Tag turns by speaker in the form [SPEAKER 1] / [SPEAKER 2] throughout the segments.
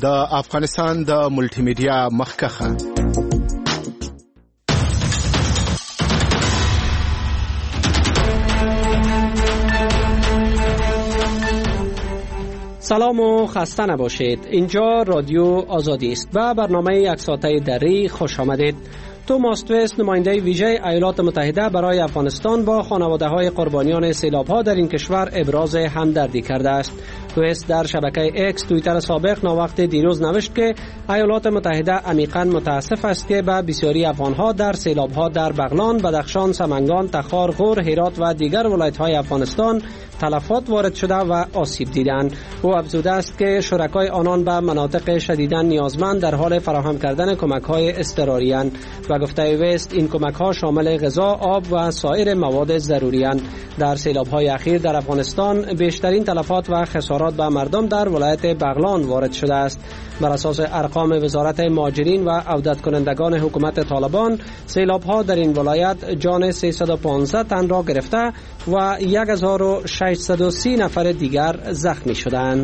[SPEAKER 1] د افغانستان د ملټي میډیا مخکخه.
[SPEAKER 2] سلام و خسته نباشید. اینجا رادیو آزادی است. به برنامه یک ساعته دری خوش آمدید. توماس تویست، نماینده ویژه ایالات متحده برای افغانستان، با خانواده‌های قربانیان سیلاب‌ها در این کشور ابراز همدردی کرده است. تویست در شبکه اکس توییتر سابق ناوقت دیروز نوشت که ایالات متحده عمیقاً متاسف است که به بسیاری افغان‌ها در سیلاب‌ها در بغلان، بدخشان، سمنگان، تخار، غور، هرات و دیگر ولایت‌های افغانستان تلفات وارد شده و آسیب دیدند. او افزوده است که شرکای آنان به مناطق شدیداً نیازمند در حال فراهم کردن کمک‌های اضطراری اند و گفته ویست این کمک‌ها شامل غذا، آب و سایر مواد ضروری اند. در سیلاب‌های اخیر در افغانستان بیشترین تلفات و خسارات به مردم در ولایت بغلان وارد شده است. بر اساس ارقام وزارت مهاجرین و عودت کنندگان حکومت طالبان، سیلاب‌ها در این ولایت جان 315 تن را گرفته و 1630 نفر دیگر زخمی شدند.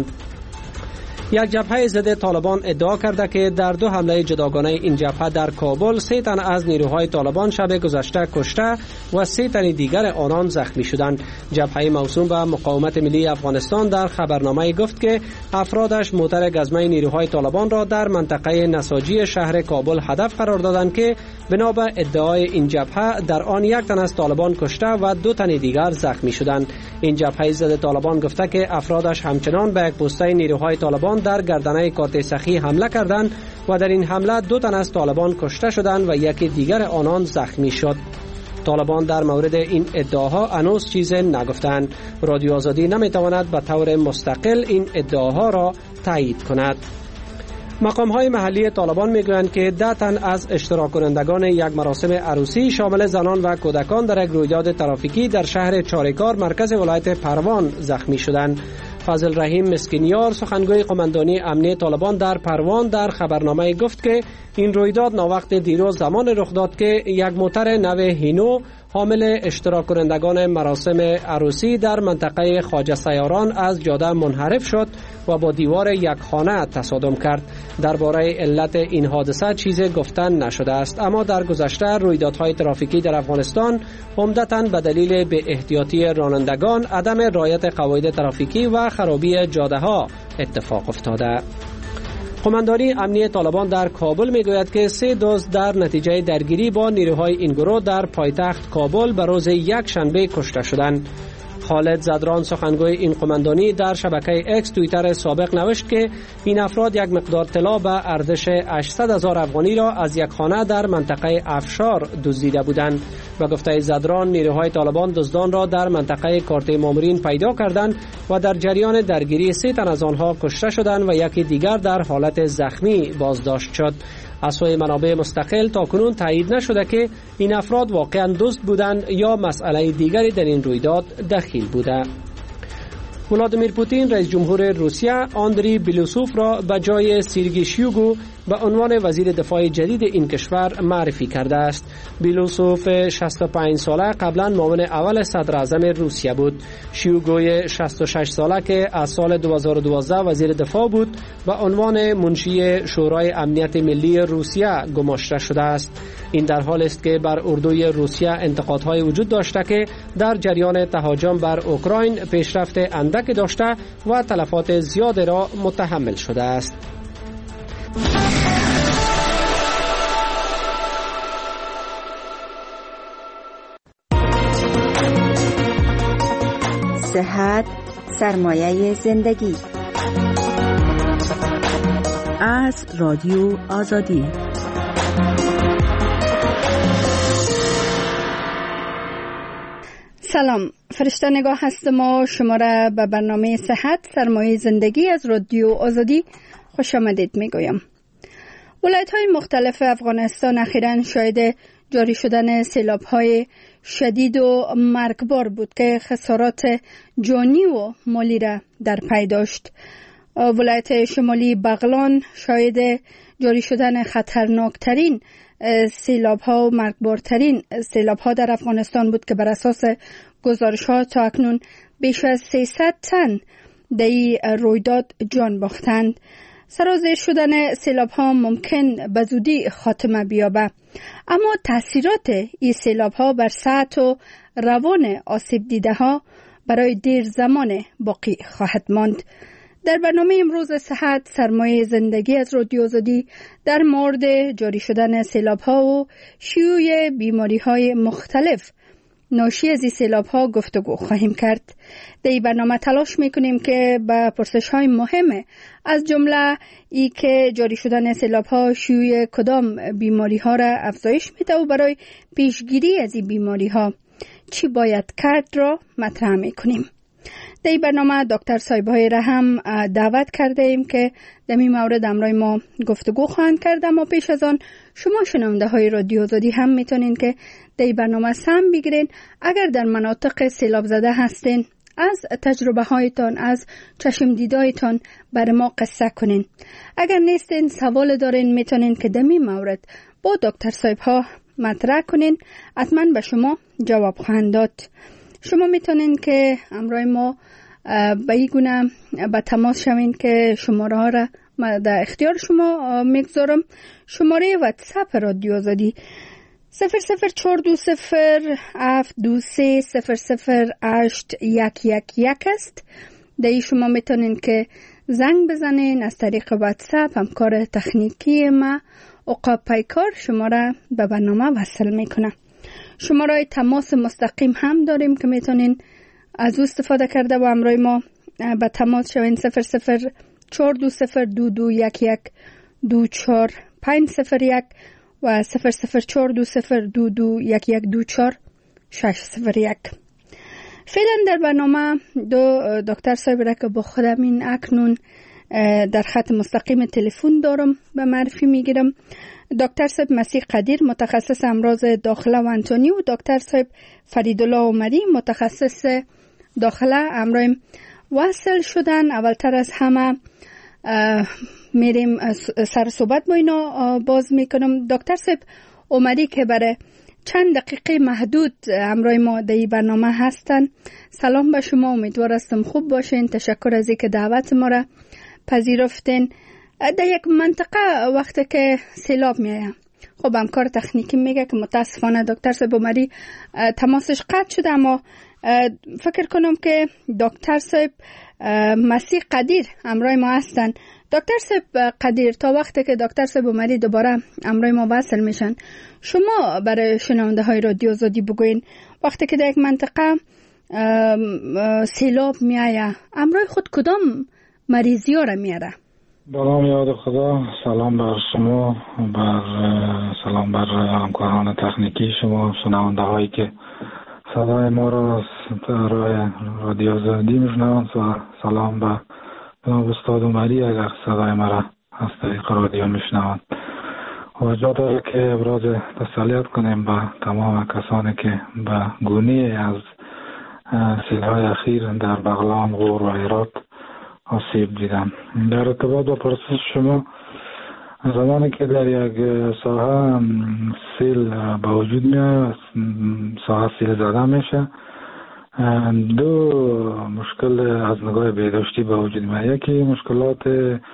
[SPEAKER 2] یک جبهه ضد طالبان ادعا کرده که در 2 حمله جداگانه این جبهه در کابل 3 تن از نیروهای طالبان شب گذشته کشته و 3 تن دیگر آنان زخمی شدند. جبهه موسوم به مقاومت ملی افغانستان در خبرنامه گفت که افرادش موتر گزمه نیروهای طالبان را در منطقه نساجی شهر کابل هدف قرار دادند که بنا به ادعای این جبهه در آن 1 تن از طالبان کشته و 2 تن دیگر زخمی شدند. این جبهه ضد طالبان گفته که افرادش همچنان به یک پسته نیروهای طالبان در گردنه کارت سخی حمله کردند و در این حمله 2 تن از طالبان کشته شدند و یکی دیگر آنان زخمی شد. طالبان در مورد این ادعاها هنوز چیزی نگفتند. رادیو آزادی نمیتواند به طور مستقل این ادعاها را تایید کند. مقام‌های محلی طالبان میگویند که 10 تن از اشتراک کنندگان یک مراسم عروسی شامل زنان و کودکان در یک رویداد ترافیکی در شهر چاریکار مرکز ولایت پروان زخمی شدند. فضل رحیم مسکینیار، سخنگوی قماندانی امنی طالبان در پروان، در خبرنامه گفت که این رویداد ناوقت دیروز زمان رخ داد که یک موتر نو هینو حامل اشتراک کنندگان مراسم عروسی در منطقه خواجه سیاران از جاده منحرف شد و با دیوار یک خانه تصادم کرد. درباره علت این حادثه چیزی گفتن نشده است، اما در گذشته رویدادهای ترافیکی در افغانستان عمدتاً به دلیل بی احتیاطی رانندگان، عدم رعایت قواعد ترافیکی و خرابی جاده‌ها اتفاق افتاده. قماندانی امنی طالبان در کابل میگوید که 3 دوست در نتیجه درگیری با نیروهای این گروه در پایتخت کابل به روز یک شنبه کشته شدند. خالد زدران، سخنگوی این قماندانی، در شبکه اکس توییتر سابق نوشت که این افراد یک مقدار طلا به ارزش 800,000 افغانی را از یک خانه در منطقه افشار دزدیده بودند و گفته زدران نیروهای طالبان دزدان را در منطقه کارت مامورین پیدا کردند و در جریان درگیری 3 تن از آنها کشته شدند و یکی دیگر در حالت زخمی بازداشت شد. از سوی منابع مستقل تاکنون تایید نشده که این افراد واقعا دزد بودند یا مسئله دیگری در این رویداد دخیل بوده. ولادیمیر پوتین رئیس جمهور روسیه آندری بیلوسوف را به جای سیرگی شویگو به عنوان وزیر دفاع جدید این کشور معرفی کرده است. بیلوسوف 65 ساله قبلا معاون اول صدر اعظم روسیه بود. شویگوی 66 ساله که از سال 2012 وزیر دفاع بود به عنوان منشی شورای امنیت ملی روسیه گماشته شده است. این در حال است که بر اردوی روسیه انتقادهای وجود داشته که در جریان تهاجم بر اوکراین پیشرفت اندک داشته و تلفات زیاد را متحمل شده است.
[SPEAKER 3] صحت سرمایه زندگی. از رادیو آزادی.
[SPEAKER 4] سلام، فرشته نگاه هستم و شما را به برنامه صحت سرمایه زندگی از رادیو آزادی خوش آمدید میگویم. ولایت‌های مختلف افغانستان اخیراً شاهد جاری شدن سیلاب‌های شدید و مرگبار بود که خسارات جانی و مالی را در پی داشت. ولایت شمالی بغلان شاهد جاری شدن خطرناکترین سیلاب‌ها و مرگبارترین سیلاب‌ها در افغانستان بود که بر اساس گزارش‌ها تا اکنون بیش از 300 تن در این رویداد جان باختند. سرازیر شدن سیلاب ها ممکن به زودی خاتمه بیابه، اما تاثیرات این سیلاب ها بر صحت و روان آسیب دیده ها برای دیر زمان باقی خواهد ماند. در برنامه امروز صحت سرمایه زندگی از رادیو آزادی در مورد جاری شدن سیلاب ها و شیوع بیماری های مختلف ناشی از این سیلاب ها گفتگو خواهیم کرد. در این برنامه تلاش میکنیم که به پرسش های مهم از جمله ای که جاری شدن سیلاب ها شیوع کدام بیماری ها را افزایش میده و برای پیشگیری از این بیماری ها چی باید کرد را مطرح میکنیم. در این برنامه دکتر صایبهای را هم دعوت کرده ایم که در این مورد همراه ما گفتگو خواهند کرد. اما پیش از آن شما شنونده های رادیو آزادی هم میتونین که در این برنامه سهم بگیرین. اگر در مناطق سیلاب زده هستین، از تجربه هایتان، از چشم دیدایتان بر ما قصه کنین. اگر نیستین، سوال دارین، میتونین که در این مورد با دکتر صایبها مطرح کنین. حتما به شما جواب خواهند داد. شما میتونین که همراه ما به این گونه به تماس شوین که شماره ها را در اختیار شما میگذارم. شماره واتساپ رادیو آزادی 0042072300811 است. در این شما میتونین که زنگ بزنین. از طریق واتساپ همکار تکنیکی ما عقاب پیکار شما را به برنامه وصل میکنه. شماره تماس مستقیم هم داریم که میتونین از او استفاده کرده و همراه ما به تماس شوین. 00420221124 و 00420221124 601. فعلا در برنامه دکتر صاحب را که با خودم این اکنون در خط مستقیم تلفن دارم به معرفی میگیرم. دکتر صاحب مسیح قدیر، متخصص امراض داخله و انتونی، و دکتر صاحب فریدالله عمری، متخصص داخله، امروز وصل شدن. اولتر از همه میریم سر صحبت با اینا باز میکنم. دکتر صاحب عمری که برای چند دقیقه محدود امروز ما در این برنامه هستن، سلام به شما. امیدوار هستم خوب باشین. تشکر از اینکه دعوت ما را پذیرفتین. در یک منطقه وقتی که سیلاب میایه، خب همکار تکنیکی میگه که متاسفانه دکتر صاحب عمری تماسش قطع شده، اما فکر کنم که دکتر صاحب مسیح قدیر همراه ما هستن. دکتر صاحب قدیر، تا وقتی که دکتر صاحب عمری دوباره همراه ما وصل میشن، شما برای شنونده های رادیو آزادی بگوین وقتی که در یک منطقه سیلاب میایه همراه خود کدام مریضی ها را میاره؟
[SPEAKER 5] با نام یاد خدا. سلام بر شما، سلام بر همکاران تکنیکی شما، شنونده هایی که صدای ما را رای رادیو آزادی میشنوند، و سلام به جناب استاد عمری اگر صدای ما را از طریق رادیو میشنوند. و جا داره که ابراز تسلیت کنیم به تمام کسانی که به گونه از سیل‌های اخیر در بغلان، غور و هرات آسیب دیدم. در ارتباط با پرسش شما، زمانی که در یک ساحه سیل به وجود میاد، ساحه سیل زده میشه، دو مشکل از نگاه بهداشتی به وجود میاد. یکی مشکلات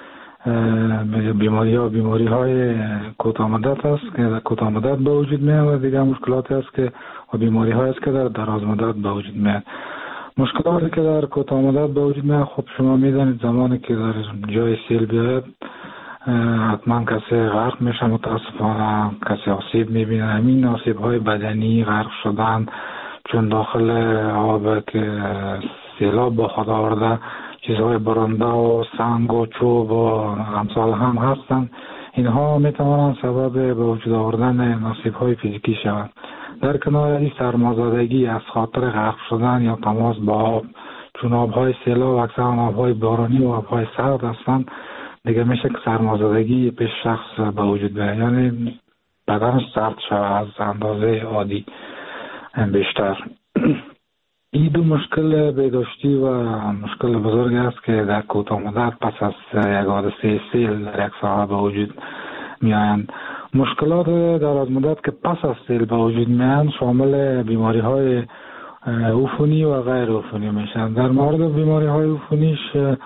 [SPEAKER 5] بیماری های کوتاه مدت است که کوتاه مدت به وجود میاد، و دیگر مشکلات است که بیماری های است که در دراز مدت به وجود میاد. مشکلاتی که در کوتاه مدت به وجود میاد، خب شما میدانید زمانی که در جای سیل بیاد حتما کسی غرق میشه، متاسفانه کسی آسیب میبینه. همین آسیب های بدنی، غرق شدن، چون داخل آب که سیلاب با خود آورده چیزهای برنده و سنگ و چوب و امثال هم هستند، اینها میتوانند سبب به وجود آوردن آسیب های فیزیکی شوند. در کنار این سرمازدگی از خاطر غرق شدن یا تماس با آب، چون آبهای سیلاب اکثرا آبهای بارانی و آبهای سرد هستند، دیگه میشه که سرمازدگی پیش شخص به وجود بیاید، یعنی بدنش سرد شود از اندازه عادی بیشتر. این دو مشکل بهداشتی و مشکل بزرگ است که در کوتاه مدت پس از یک حادثه سیل در یک ساحه به وجود میآیند. مشکلات دراز مدت که پس از سیل به وجود میآیند شامل بیماری های عفونی و غیر عفونی میشن. در مورد بیماری های عفونیش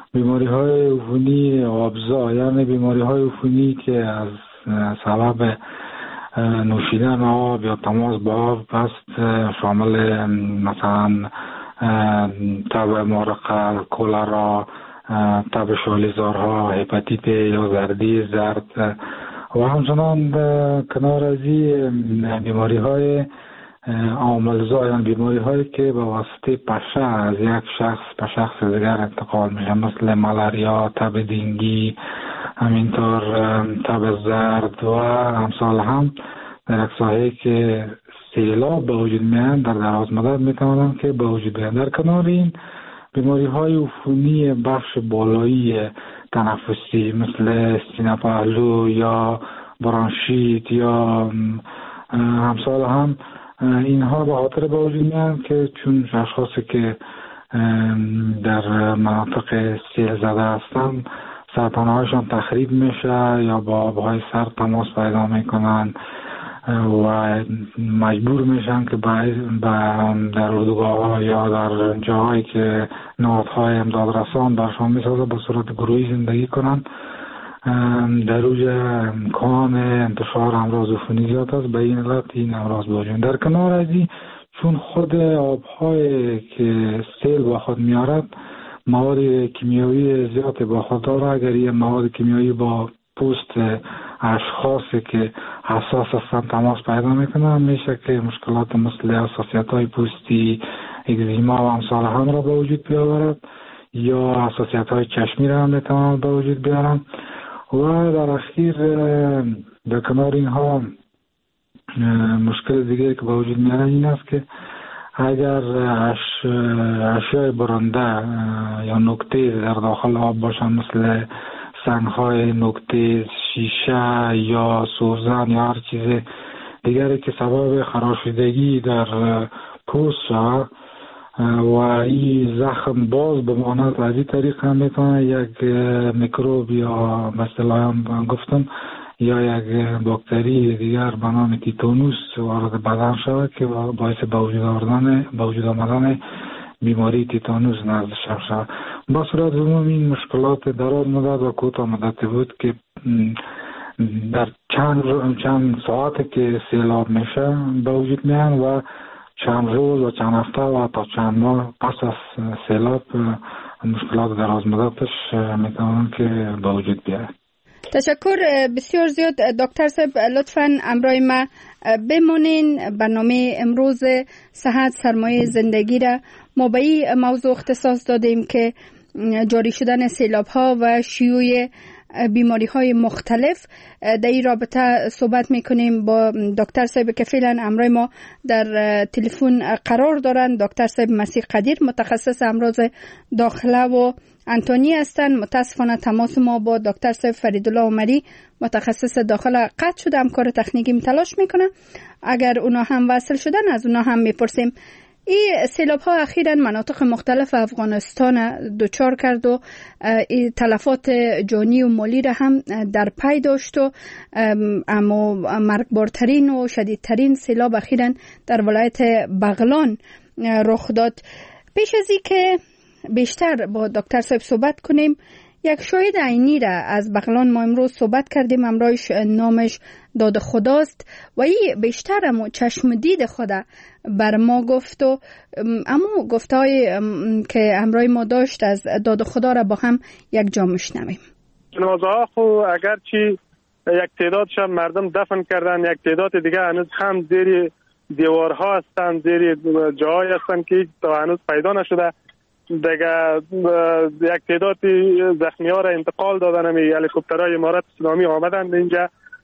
[SPEAKER 5] بیماری های عفونی آبزا، یعنی بیماری های عفونی که از سبب نوشیدن آب یا تماس با آب است، شامل مثلا تب مارقه، کولرا، تب شالیزارها، هپاتیت یا زردی زرد و همچنان کنار از این بیماری های عاملزا، یعنی بیماری هایی که به واسطه پشه از یک شخص به شخص دیگر انتقال میشه، مثل ملاریا، تب دینگی، همینطور تب زرد و امثال هم در یک ساحه که سیلاب به وجود میان در دراز مدت میتوانند که به وجود بیان. در کنار این بیماری های عفونی بخش بالایی تنفسی مثل سینه پهلو یا برانشیت یا همسال هم اینها به خاطر به وجود میان که چون اشخاصی که در مناطق سیل زده هستند سرطانهایشان تخریب میشه یا با آبهای سرد تماس پیدا میکنن و مجبور میشن که در اردوگاه ها یا در جاهایی که نهادهای امدادرسان برشان میسازه به صورت گروهی زندگی کنن. در اوج امکان انتشار امراض عفونی زیاد است، به این علت این امراض بوجود. در کنار از این چون خود آبهای که سیل با خود میارد مواد کیمیایی زیاد با خود داره، اگر این مواد کیمیایی با پوست اشخاصی که حساس هستند تماس پیدا میکنن، میشه که مشکلات مثل حساسیت های پوستی، اگزیما و امثال هم را به وجود بیاورد یا حساسیت های چشمی را هم میتوانند به وجود بیارن. و در اخیر در کنار اینها مشکل دیگری که به وجود میاره این است که اگر اشیاء برنده یا نکته در داخل آب باشن مثل سنگ‌های نکته، شیشه یا سوزن یا هر چیز دیگری که سبب خراشیدگی در پوست شود و این زخم باز بماند، از این طریق هم میتونه یک میکروب یا مثلا گفتم یا یک باکتری دیگر به نام تیتانوس وارد بدن شود که باعث به وجود آمدن بیماری تیتانوس نزد شود. با صورت عموم این مشکلات دراز مدت و کوتاه مدتی بود که در چند ساعتی که سیلاب میشه به وجود میان و چند روز و چند هفته و تا چند ماه پس از سیلاب مشکلات دراز مدتش میتونن که به وجود بیاد.
[SPEAKER 4] تشکر بسیار زیاد دکتر صاحب، لطفاً همراه ما بمونین. برنامه امروز صحت سرمایه زندگی را ما به این موضوع اختصاص دادیم که جاری شدن سیلاب ها و شیوع بیماری های مختلف. در این رابطه صحبت میکنیم با دکتر صاحب که فعلا همراه ما در تلفن قرار دارند. دکتر صاحب مسیح قدیر، متخصص امراض داخله و انتونی هستند. متاسفانه تماس ما با دکتر صاحب فریدالله عمری متخصص داخله قطع شده، کار تکنیکی تلاش میکنه. اگر اونا هم وصل شدن از اونا هم میپرسیم. این سیلاب ها اخیراً مناطق مختلف افغانستان دچار کرد و تلفات جانی و مالی را هم در پی داشت و اما مرگبارترین و شدیدترین سیلاب اخیراً در ولایت بغلان رخ داد. پیش از این که بیشتر با دکتر صاحب صحبت کنیم، یک شاهد عینی را از بغلان ما امروز صحبت کردیم. امروز نامش داد خداست و این بیشتر امو چشم دید خدا بر ما گفت و امو گفتهای که امروز ما داشت از داد خدا را با هم یک جا میشنویم.
[SPEAKER 6] جنازه ها خو اگرچه یک تعدادشان مردم دفن کردن، یک تعداد دیگه هنوز هم زیر دیوارها هستن، زیر جاهای هستن که تا هنوز پیدا نشده. دیگه یک تعداد زخمی ها را انتقال دادن. هلیکوپترهای امارات اسلامی آمدن اینجا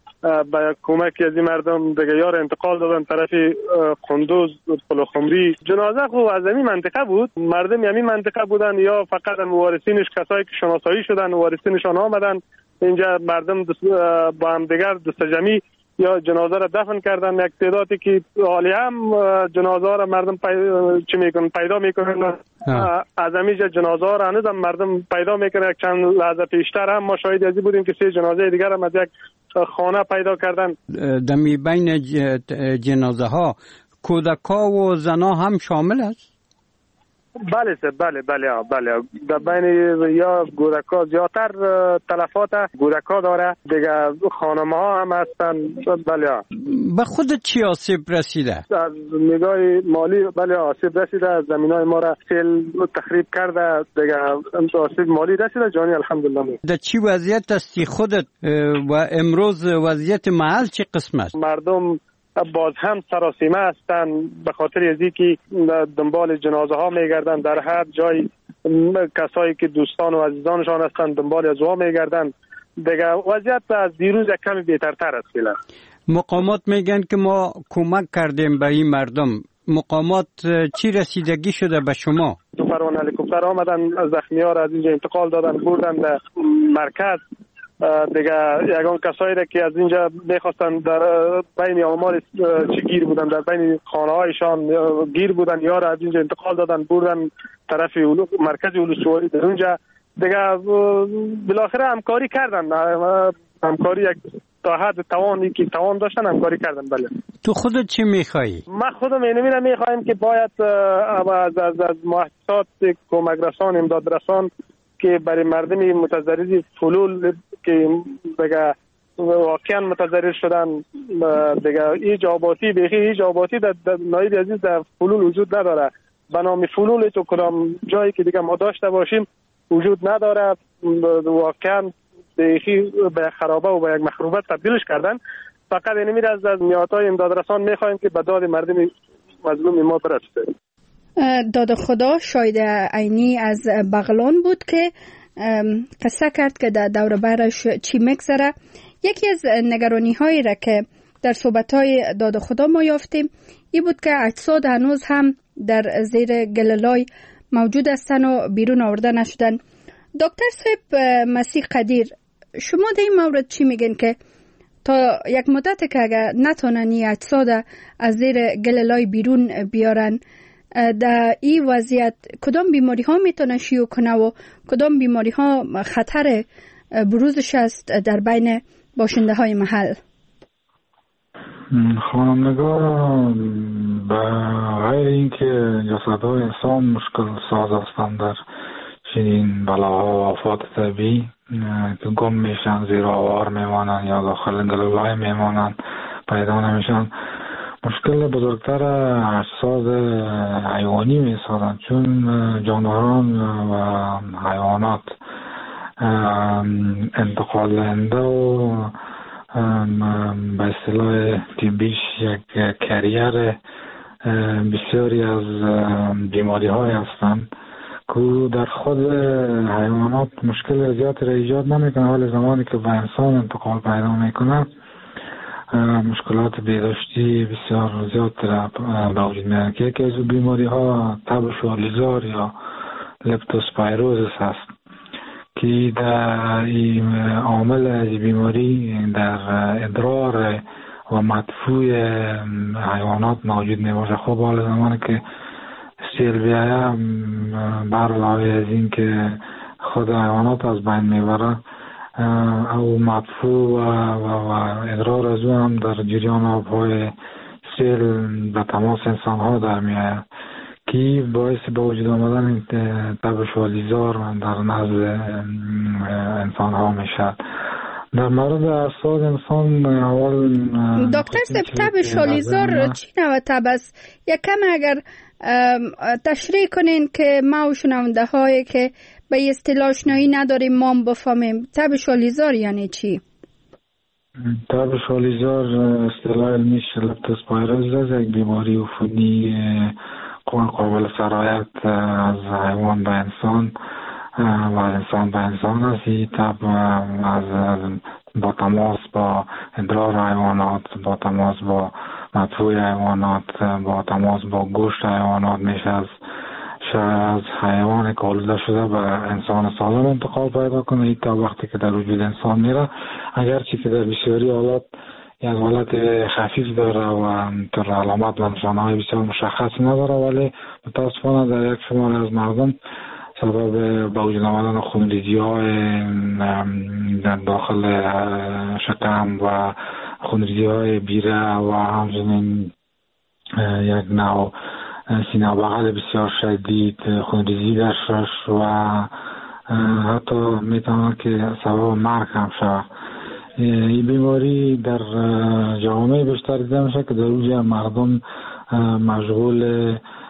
[SPEAKER 6] با کمک از این مردم دیگه یار انتقال دادن طرف قندوز، پلوخمری. جنازه خو از این منطقه بود، مردم همین منطقه بودن یا فقط وارثینش کسایی که شناسایی شدن وارثینشان آمدن اینجا، مردم با هم دیگر دستجمعی یا جنازه را دفن کردن. یک تعدادی که حالی هم جنازه را مردم پیدا میکنن. از همیشه جنازه را هنوز هم مردم پیدا میکنن. یک چند لحظه پیشتر هم ما شاهد ازی بودیم که 3 جنازه دیگر هم از یک خانه پیدا کردن.
[SPEAKER 7] دمی بین جنازه ها کودکا و زنا هم شامل است؟
[SPEAKER 6] بله در بین یا گورکا زیادتر تلفات گورکا داره دیگه، خانمه ها هم هستن. بله.
[SPEAKER 7] به خودت چی آسیب رسیده؟
[SPEAKER 6] از نگاه مالی بله آسیب رسیده، زمینای ما را سیل تخریب کرده دیگه، آسیب مالی رسیده، جانی الحمدلله.
[SPEAKER 7] در چی وضعیت هستی خودت و امروز وضعیت محل چی قسم است؟
[SPEAKER 6] مردم باز هم سراسیمه هستن به خاطر ازی که دنبال جنازه ها میگردن، در هر جای کسایی که دوستان و عزیزانشان هستن دنبال ازوا میگردن دیگه. وضعیت از دیروز کمی بهترتر است. فعلا
[SPEAKER 7] مقامات میگن که ما کمک کردیم به این مردم، مقامات چی رسیدگی شده به شما؟
[SPEAKER 6] دو فرمان هلیکوپتر آمدن، زخمی ها را از اینجا انتقال دادن بردن در مرکز دیگه. یگان کسایی را که از اینجا میخواستن در بین آمار چی گیر بودن، در بین خانه هایشان گیر بودن، یا را از اینجا انتقال دادن بردن طرف مرکز اولوسواری در اونجا دیگه. بالاخره همکاری کردن، همکاری یک تا حد توانی که توان داشتن همکاری کردن. بله.
[SPEAKER 7] تو خودت چی میخوایی؟
[SPEAKER 6] من خودم اینو میخوایم که باید از مؤسسات کمک رسان، امداد رسان که برای مردم متضرر فلول که دیگه واقعا متضرر شدن دیگه، ایجاباتی در نایب عزیز در فلول وجود نداره. به نام فلول تو کدام جایی که دیگه ما داشته باشیم وجود نداره. واقعا به خرابه و به یک مخروبت تبدیلش کردن. فقط اینمی را از نیاتای امداد رسان میخوایم که به داد مردم مظلوم ما برسه.
[SPEAKER 4] داد خدا شاید عینی از بغلان بود که قصه کرد که در دور برش چی میگذره. یکی از نگرانی هایی را که در صحبت های داد خدا ما یافتیم این بود که اجساد هنوز هم در زیر گللای موجود هستن و بیرون آورده نشدن. دکتر صاحب مسیح قدیر، شما در این مورد چی میگن که تا یک مدت که اگر نتونن این اجساد از زیر گللای بیرون بیارن، در این وضعیت کدام بیماری ها میتونه شیوع کنه و کدام بیماری ها خطر بروزش است در بین باشنده های محل؟
[SPEAKER 5] خانم نگاه، به غیر اینکه جسدهای انسان مشکل ساز هستند در چنین بلاها و آفات طبیعی که گم میشن، زیر آوار میمانن یا داخل گلولای میمانن، پیدا نمیشن، مشکل بزرگتر اجساد حیوانی میسازن، چون جانوران و حیوانات انتقال دهنده و به اصطلاح طبیش یک کریر بسیاری از بیماری های هستند که در خود حیوانات مشکل زیادی را ایجاد نمیکنه، ولی زمانی که به انسان انتقال پیدا میکنه مشکلات بهداشتی بسیار زیاد به وجود میاد که یکی از بیماری ها تب شالیزار یا لپتوسپایروزیس هست که در این عامل از بیماری در ادرار و مدفوع حیوانات موجود میباشه. خب حال زمانی که سیل بیایه بر علاوه از این که خود حیوانات از بین میبره او مدفوع و ادرار از او هم در جریان آبهای سیل به تماس انسان ها در میآید که باعث به وجود آمدن تب شالیزار در نزد انسان ها میشد. در مورد اجساد انسان اول
[SPEAKER 4] دکتر صاحب تب شالیزار چی نوع تب است؟ یک کم اگر تشریح کنین که ما و شنونده هایی که به اصطلاح آشنایی نداریم ما بفهمیم تب شالیزار یعنی چی؟
[SPEAKER 5] تب شالیزار اصطلاح علمیش لپتوسپایروزیس است، یک بیماری عفونی قابل سرایت از حیوان به انسان و انسان به انسان است. این تب با تماس با ادرار حیوانات، با تماس با مدفوع حیوانات، با تماس با گوشت حیوانات میشه از حیوان که آلوده شده به انسان سالم انتقال پیدا کنه. این تا وقتی که در وجود انسان میره، اگرچه که در بسیاری حالات یک حالت خفیف داره و در علامات و نشانه‌های بسیار مشخص نداره، ولی متاسفانه در یک شمار از مردم سبب به وجود آمدن خونریزی‌های در داخل شکم و خونریزی‌های بیره و همچنین یک نوع سینه بغل بسیار شدید، خونریزی در شش و حتی میتونه که سبب مرگ هم شود. این بیماری در جامعه بیشتر دیده میشه که در اوج مردم مشغول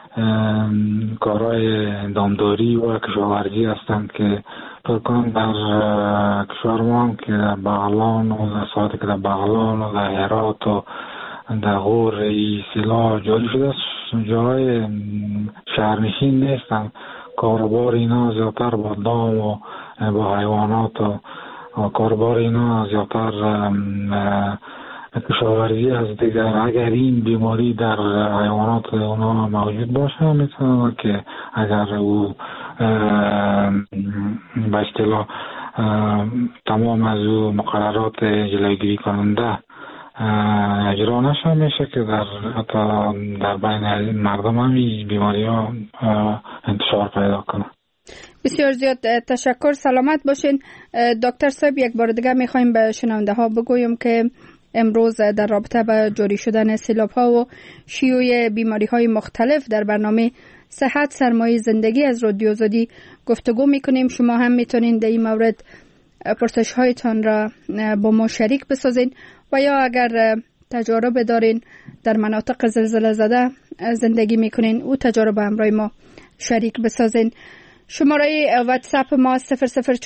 [SPEAKER 5] کارهای دامداری و کشاورزی هستند که فکران در کشور ما هم که در بغلان و در ساعتی که در بغلان و در هرات و در غور ای سیلا جاری شده جای شهرنشین نیستند. کاربار اینا زیادتر با دام و با حیوانات و کاربار اینا زیادتر کشاورزی از دیگر. اگر این بیماری در حیوانات اونا موجود باشه میتونه که اگر او به اصطلاح تمام از او مقررات جلوگیری کننده اجرا نشه میشه که در بین مردم هم این بیماری ها انتشار پیدا کنه.
[SPEAKER 4] بسیار زیاد تشکر، سلامت باشین. دکتر صاحب یک بار دیگه میخوایم به شنونده ها بگویم که امروز در رابطه با جاری شدن سیلاب ها و شیوع بیماری های مختلف در برنامه صحت سرمایه زندگی از رادیو آزادی گفتگو میکنیم. شما هم میتونین در این مورد پرسش هایتان را با ما شریک بسازین و یا اگر تجارب دارین در مناطق زلزله زده زندگی میکنین او تجارب همراه ما شریک بسازین. شماره واتساپ ما 0042072300811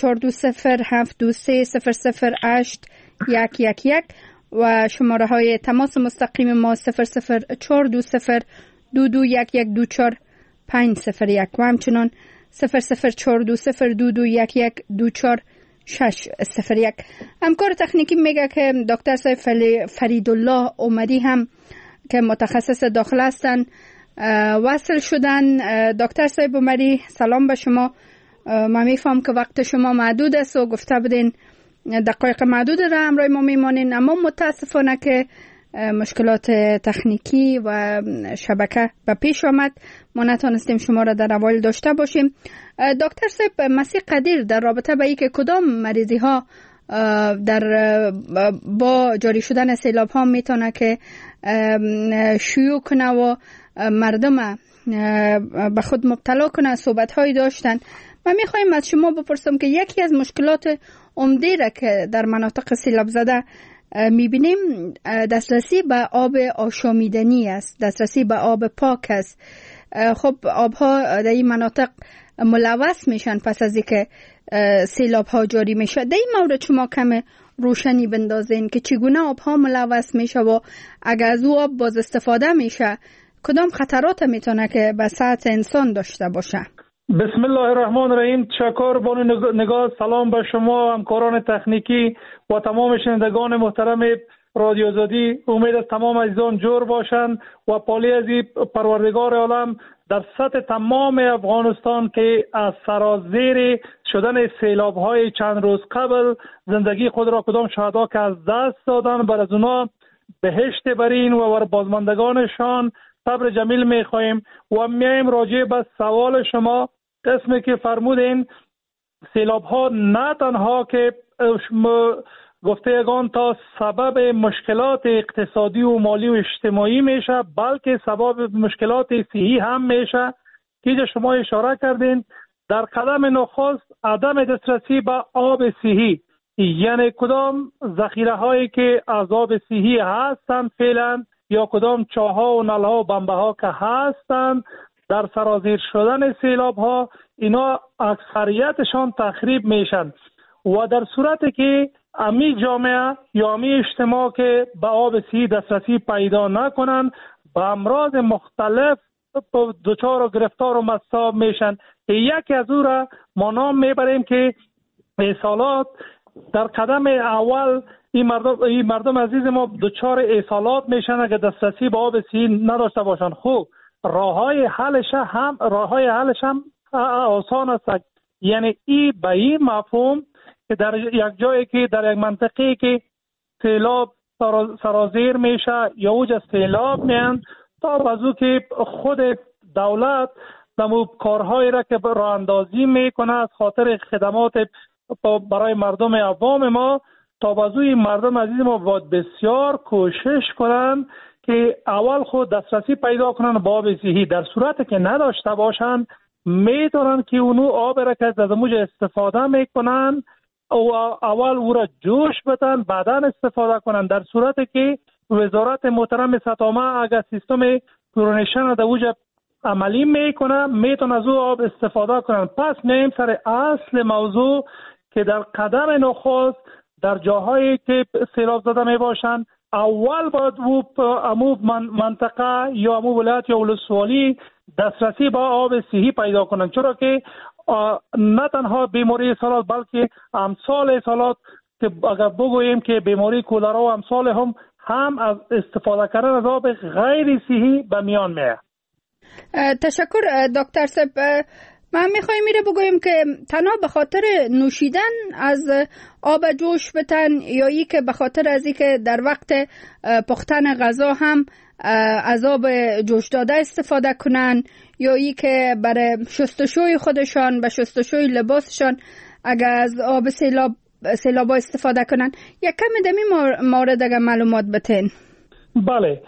[SPEAKER 4] و شماره های تماس مستقیم ما 00420221124 501 و همچنان 00420221124 601. همکار تکنیکی میگه که دکتر صاحب فریدالله اومدی هم که متخصص داخل هستن وصل شدن. دکتر صاحب اومدی سلام به شما. ما میفهم که وقت شما محدود است و گفته بودین دقایق محدود را همراه ما میمانین، اما متاسفانه که مشکلات تکنیکی و شبکه به پیش آمد ما نتونستیم شما را در اول داشته باشیم. دکتر صاحب مسیح قدیر در رابطه با اینکه کدام مریضی ها با جاری شدن سیلاب ها میتونه که شیوع کنه و مردم به خود مبتلا کنه، صحبت هایی داشتن. من میخوایم از شما بپرسم که یکی از مشکلات عمده را که در مناطق سیلاب زده میبینیم دسترسی به آب آشامیدنی است، دسترسی به آب پاک است. خب آبها در این مناطق ملوث میشن پس از اینکه سیلاب ها جاری میشه. در این مورد شما کم روشنی بندازین که چگونه آبها ملوث میشه و اگر از او آب باز استفاده میشه کدام خطرات میتونه که به صحت انسان داشته باشه؟
[SPEAKER 8] بسم الله الرحمن الرحیم. تشکر بانو نگاه. سلام به شما همکاران تکنیکی و تمام شنوندگان محترم رادیو آزادی. امید است تمام عزیزان جور باشند و پالی از پروردگار عالم در سطح تمام افغانستان که از سرازیر شدن سیلاب های چند روز قبل زندگی خود را کدام شهدا که از دست دادن بر از اونا بهشت برین و بر بازماندگانشان صبر جمیل میخواهیم. و میایم راجع به سوال شما قسمی که فرمودین سیلاب ها نه تنها که گفته یگان تا سبب مشکلات اقتصادی و مالی و اجتماعی میشه بلکه سبب مشکلات صحی هم میشه که شما اشاره کردین. در قدم نخست عدم دسترسی به آب صحی، یعنی کدام ذخیره هایی که از آب صحی هستند فعلا یا کدام چاها و نلها و بمبه ها که هستند در سرازیر شدن سیلاب ها اینا اکثریتشان تخریب میشن و در صورتی که امی جامعه یا امی اجتماع که به آب صحی دسترسی پیدا نکنن به امراض مختلف دچار و گرفتار و مصاب میشن. یکی از او را ما نام میبریم که اسهالات. در قدم اول این مردم عزیز ما دچار اسهالات میشن اگر دسترسی به آب صحی نداشته باشن. خوب راههای حلش هم آسان است، یعنی به این مفهوم که در یک جایی که در یک منطقه که سیلاب سرازیر میشه یا اوج از سیلاب میان تا بازو که خود دولت دمو کارهایی را که راه اندازی میکنه از خاطر خدمات برای مردم عوام ما تا بازوی مردم عزیز ما باید بسیار کوشش کنن که اول خود دسترسی پیدا کنن به آب صحی. در صورتی که نداشته باشن میتونن که اونو آب را که از موج استفاده میکنن او اول او را جوش بدن بعدا استفاده کنن. در صورتی که وزارت محترم سطامه اگر سیستم کلورینیشن در اوج عملی میکنه میتونن از او آب استفاده کنن. پس میایم سر اصل موضوع که در قدم نخست در جاهایی که سیلاب زده میباشن اول باید امو منطقه یا امو ولایت یا ولسوالی دسترسی با آب صحی پیدا کنن، چرا که نه تنها بیماری سالات بلکه امثال سالات که اگر بگوییم که بیماری کولرا و امثال هم از استفاده کردن از آب غیر صحی به میان میاد.
[SPEAKER 4] تشکر دکتر صاحب. ما میخوایم میره بگوییم که تنها به خاطر نوشیدن از آب جوش بتن یا ای که به خاطر از ای که در وقت پختن غذا هم از آب جوش داده استفاده کنن یا ای که برای شستشوی خودشان به شستشوی لباسشان اگر از آب سیلابا استفاده کنن، یک کمی دمی مورد اگر معلومات بتین.
[SPEAKER 8] بله،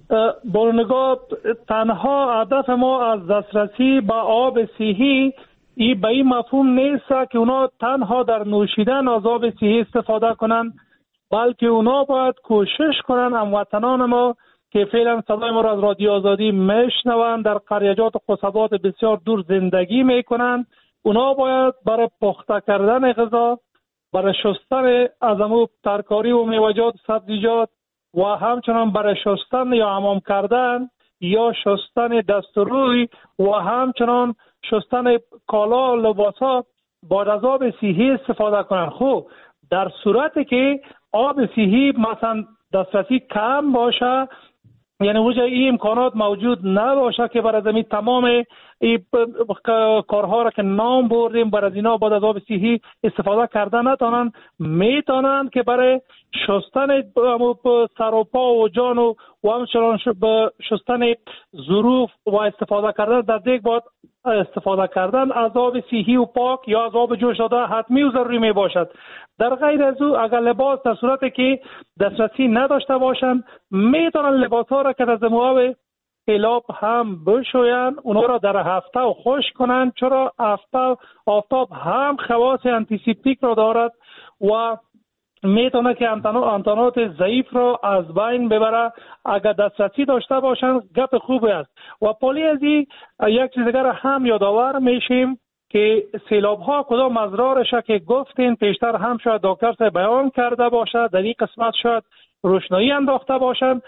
[SPEAKER 8] با نگاه تنها هدف ما از دسترسی به آب صحی به این مفهوم نیست که اونا تنها در نوشیدن از آب صحی استفاده کنن، بلکه اونا باید کوشش کنن هموطنان ما که فعلا صدای ما را از رادیو آزادی میشنوند در قریجات و قصبات بسیار دور زندگی میکنن، اونا باید برای پخته کردن غذا، برای شستن از امو ترکاری و میوه‌جات سبزیجات و همچنان برای شستن یا حمام کردن یا شستن دست و روی و همچنان شستن کالا و لباسا با از آب صحی استفاده کنن. خب در صورتی که آب صحی مثلا دسترسی کم باشه، یعنی وجه این امکانات موجود نباشه که برای زمین تمام این کارها را که نام بردیم برای اینا بعد از آب صحی استفاده کردن نتونن، میتونن که برای شستن سر و پا و جان و همچنان شستن ظروف و استفاده کردن در دیگ باید استفاده کردن از آب صحی و پاک یا از آب جوش داده حتمی و ضروری می باشد. در غیر از او اگر لباس در صورتی که دسترسی نداشته باشند میتونن لباس ها را که از آب سیلاب هم بشوین، اونا را در هفته و خشک کنن، چرا آفتاب هم خواص انتیسپتیک را دارد و میتونه که انتانات ضعیف را از بین ببره. اگر دسترسی داشته باشن گپ خوبی است. و پالی از یک چیز دیگر هم یادآور میشیم که سیلاب ها کدام مضرارشه که گفتین پیشتر هم شاید دکتر صاحب بیان کرده باشه، در این قسمت شاید روشنایی انداخته باشن.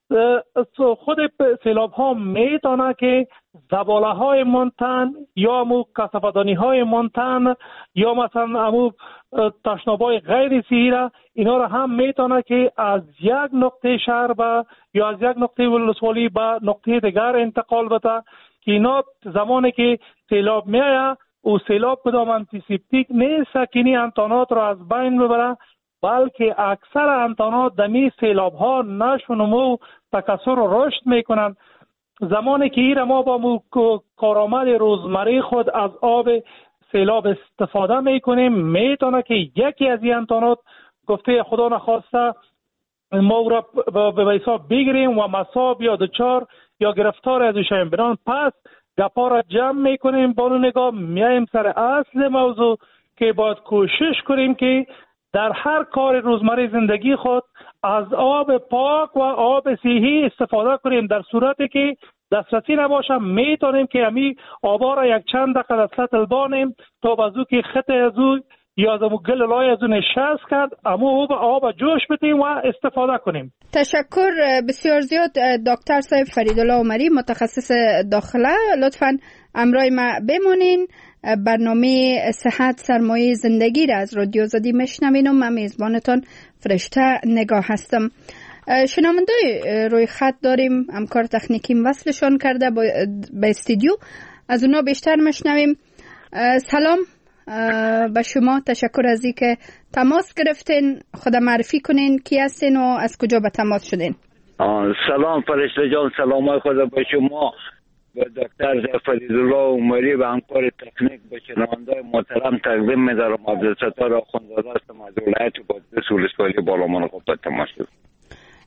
[SPEAKER 8] خود سیلاب ها میتونه که زباله های منتن یا امو کثافتدانی های منتن یا مثلا امو تشنابای غیر صحی را اینا را هم میتونه که از یک نقطه شهر یا از یک نقطه ولسوالی به نقطه دیگر انتقال بده که اینا زمانی که سیلاب میایه او سیلاب کدام انتیسپتیک نیست که این انتانات را از بین ببره، بلکه اکثر انتانات دمی سیلاب ها نشونمو تکثر و رشد میکنن. زمانی که ایره ما با کارآمد روزمره خود از آب سیلاب استفاده میکنیم میتونه که یکی از این انتانات گفته خدا نخواسته ما را به حساب بگیریم و مصاب یا دچار یا گرفتار از شویم. بران پس گپا را جمع میکنیم با نگاه میایم سر اصل موضوع که باید کوشش کنیم که در هر کار روزمره زندگی خود از آب پاک و آب صحی استفاده کنیم. در صورتی که دسترسی نباشه میتونیم که همی آبا را یک چند دقیقه از سطل بانیم تا بازو که خط از او یا از امو گل لای از او نشست کرد امو آب جوش بدیم و استفاده کنیم.
[SPEAKER 4] تشکر بسیار زیاد دکتر صاحب فریدالله عمری متخصص داخله. لطفاً امرای ما بمونین. برنامه صحت سرمایه زندگی را از رادیو آزادی میشنوین و من میزبانتان فرشته نگاه هستم. شنونده روی خط داریم، همکار تکنیکیم وصلشان کرده به استودیو، از اونا بیشتر میشنویم. سلام به شما، تشکر از اینکه تماس گرفتین. خود معرفی کنین کی هستین و از کجا به تماس شدین؟
[SPEAKER 9] سلام فرشته جان، سلام خدا به شما و دکتر فریدالله عمری و همکار تکنیک به شنونده‌های محترم تقدیم می‌دارم. عبدالستار آخوندزاده هستم از ولایت بادغیس ولسوالی بالامان قبه تماس شد.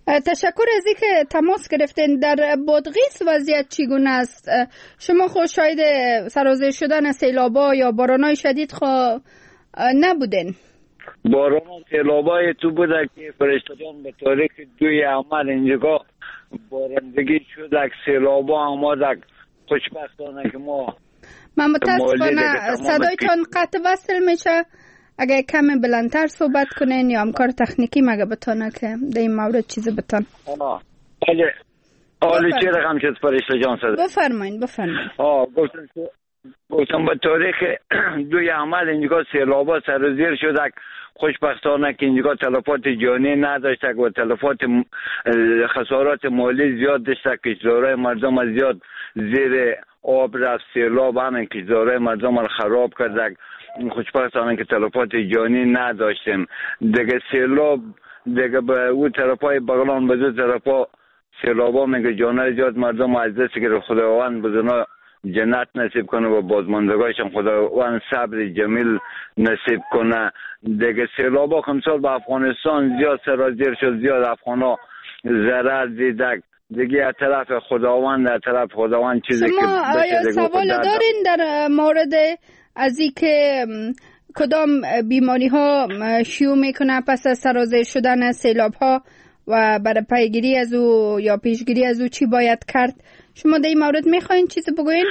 [SPEAKER 4] تشکر از اینکه تماس گرفتین. در بادغیس وضعیت چگونه است؟ شما خود شاید سرازیر شدن سیلابا یا بارانای شدید نبودین؟
[SPEAKER 9] باران و سیلابای تو بوده که فرشتگان به تاریخ 2 عمل اینجا بارندگی شد، سیلابا آمد. خوشبختانه که ما
[SPEAKER 4] من متاسفانه صدایتان قطع وصل میشه. اگه کمی بلندتر صحبت کنین یا همکار تکنیکی مگه بتونه که در این مورد چیزی بتون.
[SPEAKER 9] حالی چی رقم شد فرشته جان صدا؟
[SPEAKER 4] بفرمایین.
[SPEAKER 9] گفتم به تاریخ 2 عمل اینجا سیلابا سرازیر شد. خوشبختانه که اینجا تلفات جانی نداشته و تلفات خسارات مالی زیاد داشته. کشتزارای مردم از زیاد زیر آب رفت. سیلاب همین کشتزارای مردم رو خراب کرد. خوشبختانه که تلفات جانی نداشتیم. دیگه سیلاب دیگه به اون طرفای بغلان به دو طرفا سیلابا میگه جانای زیاد مردم از دست گرفت. خداوند بزرگ جنت نصیب کنه و بازماندگایشم خداوند صبر جمیل نصیب کنه. دیگه سیلابا خمسال به افغانستان زیاد سرازیر شد، زیاد افغانا ضرر دیدک. دیگه از طرف خداوند چیزی که
[SPEAKER 4] شما سوال دارین در مورد از این که کدام بیماری ها شیوع میکنه پس از سرازیر شدن سیلاب ها و برای پیگیری از او یا پیشگیری از او چی باید کرد؟ شما در این مورد میخواین چیزی بگوین؟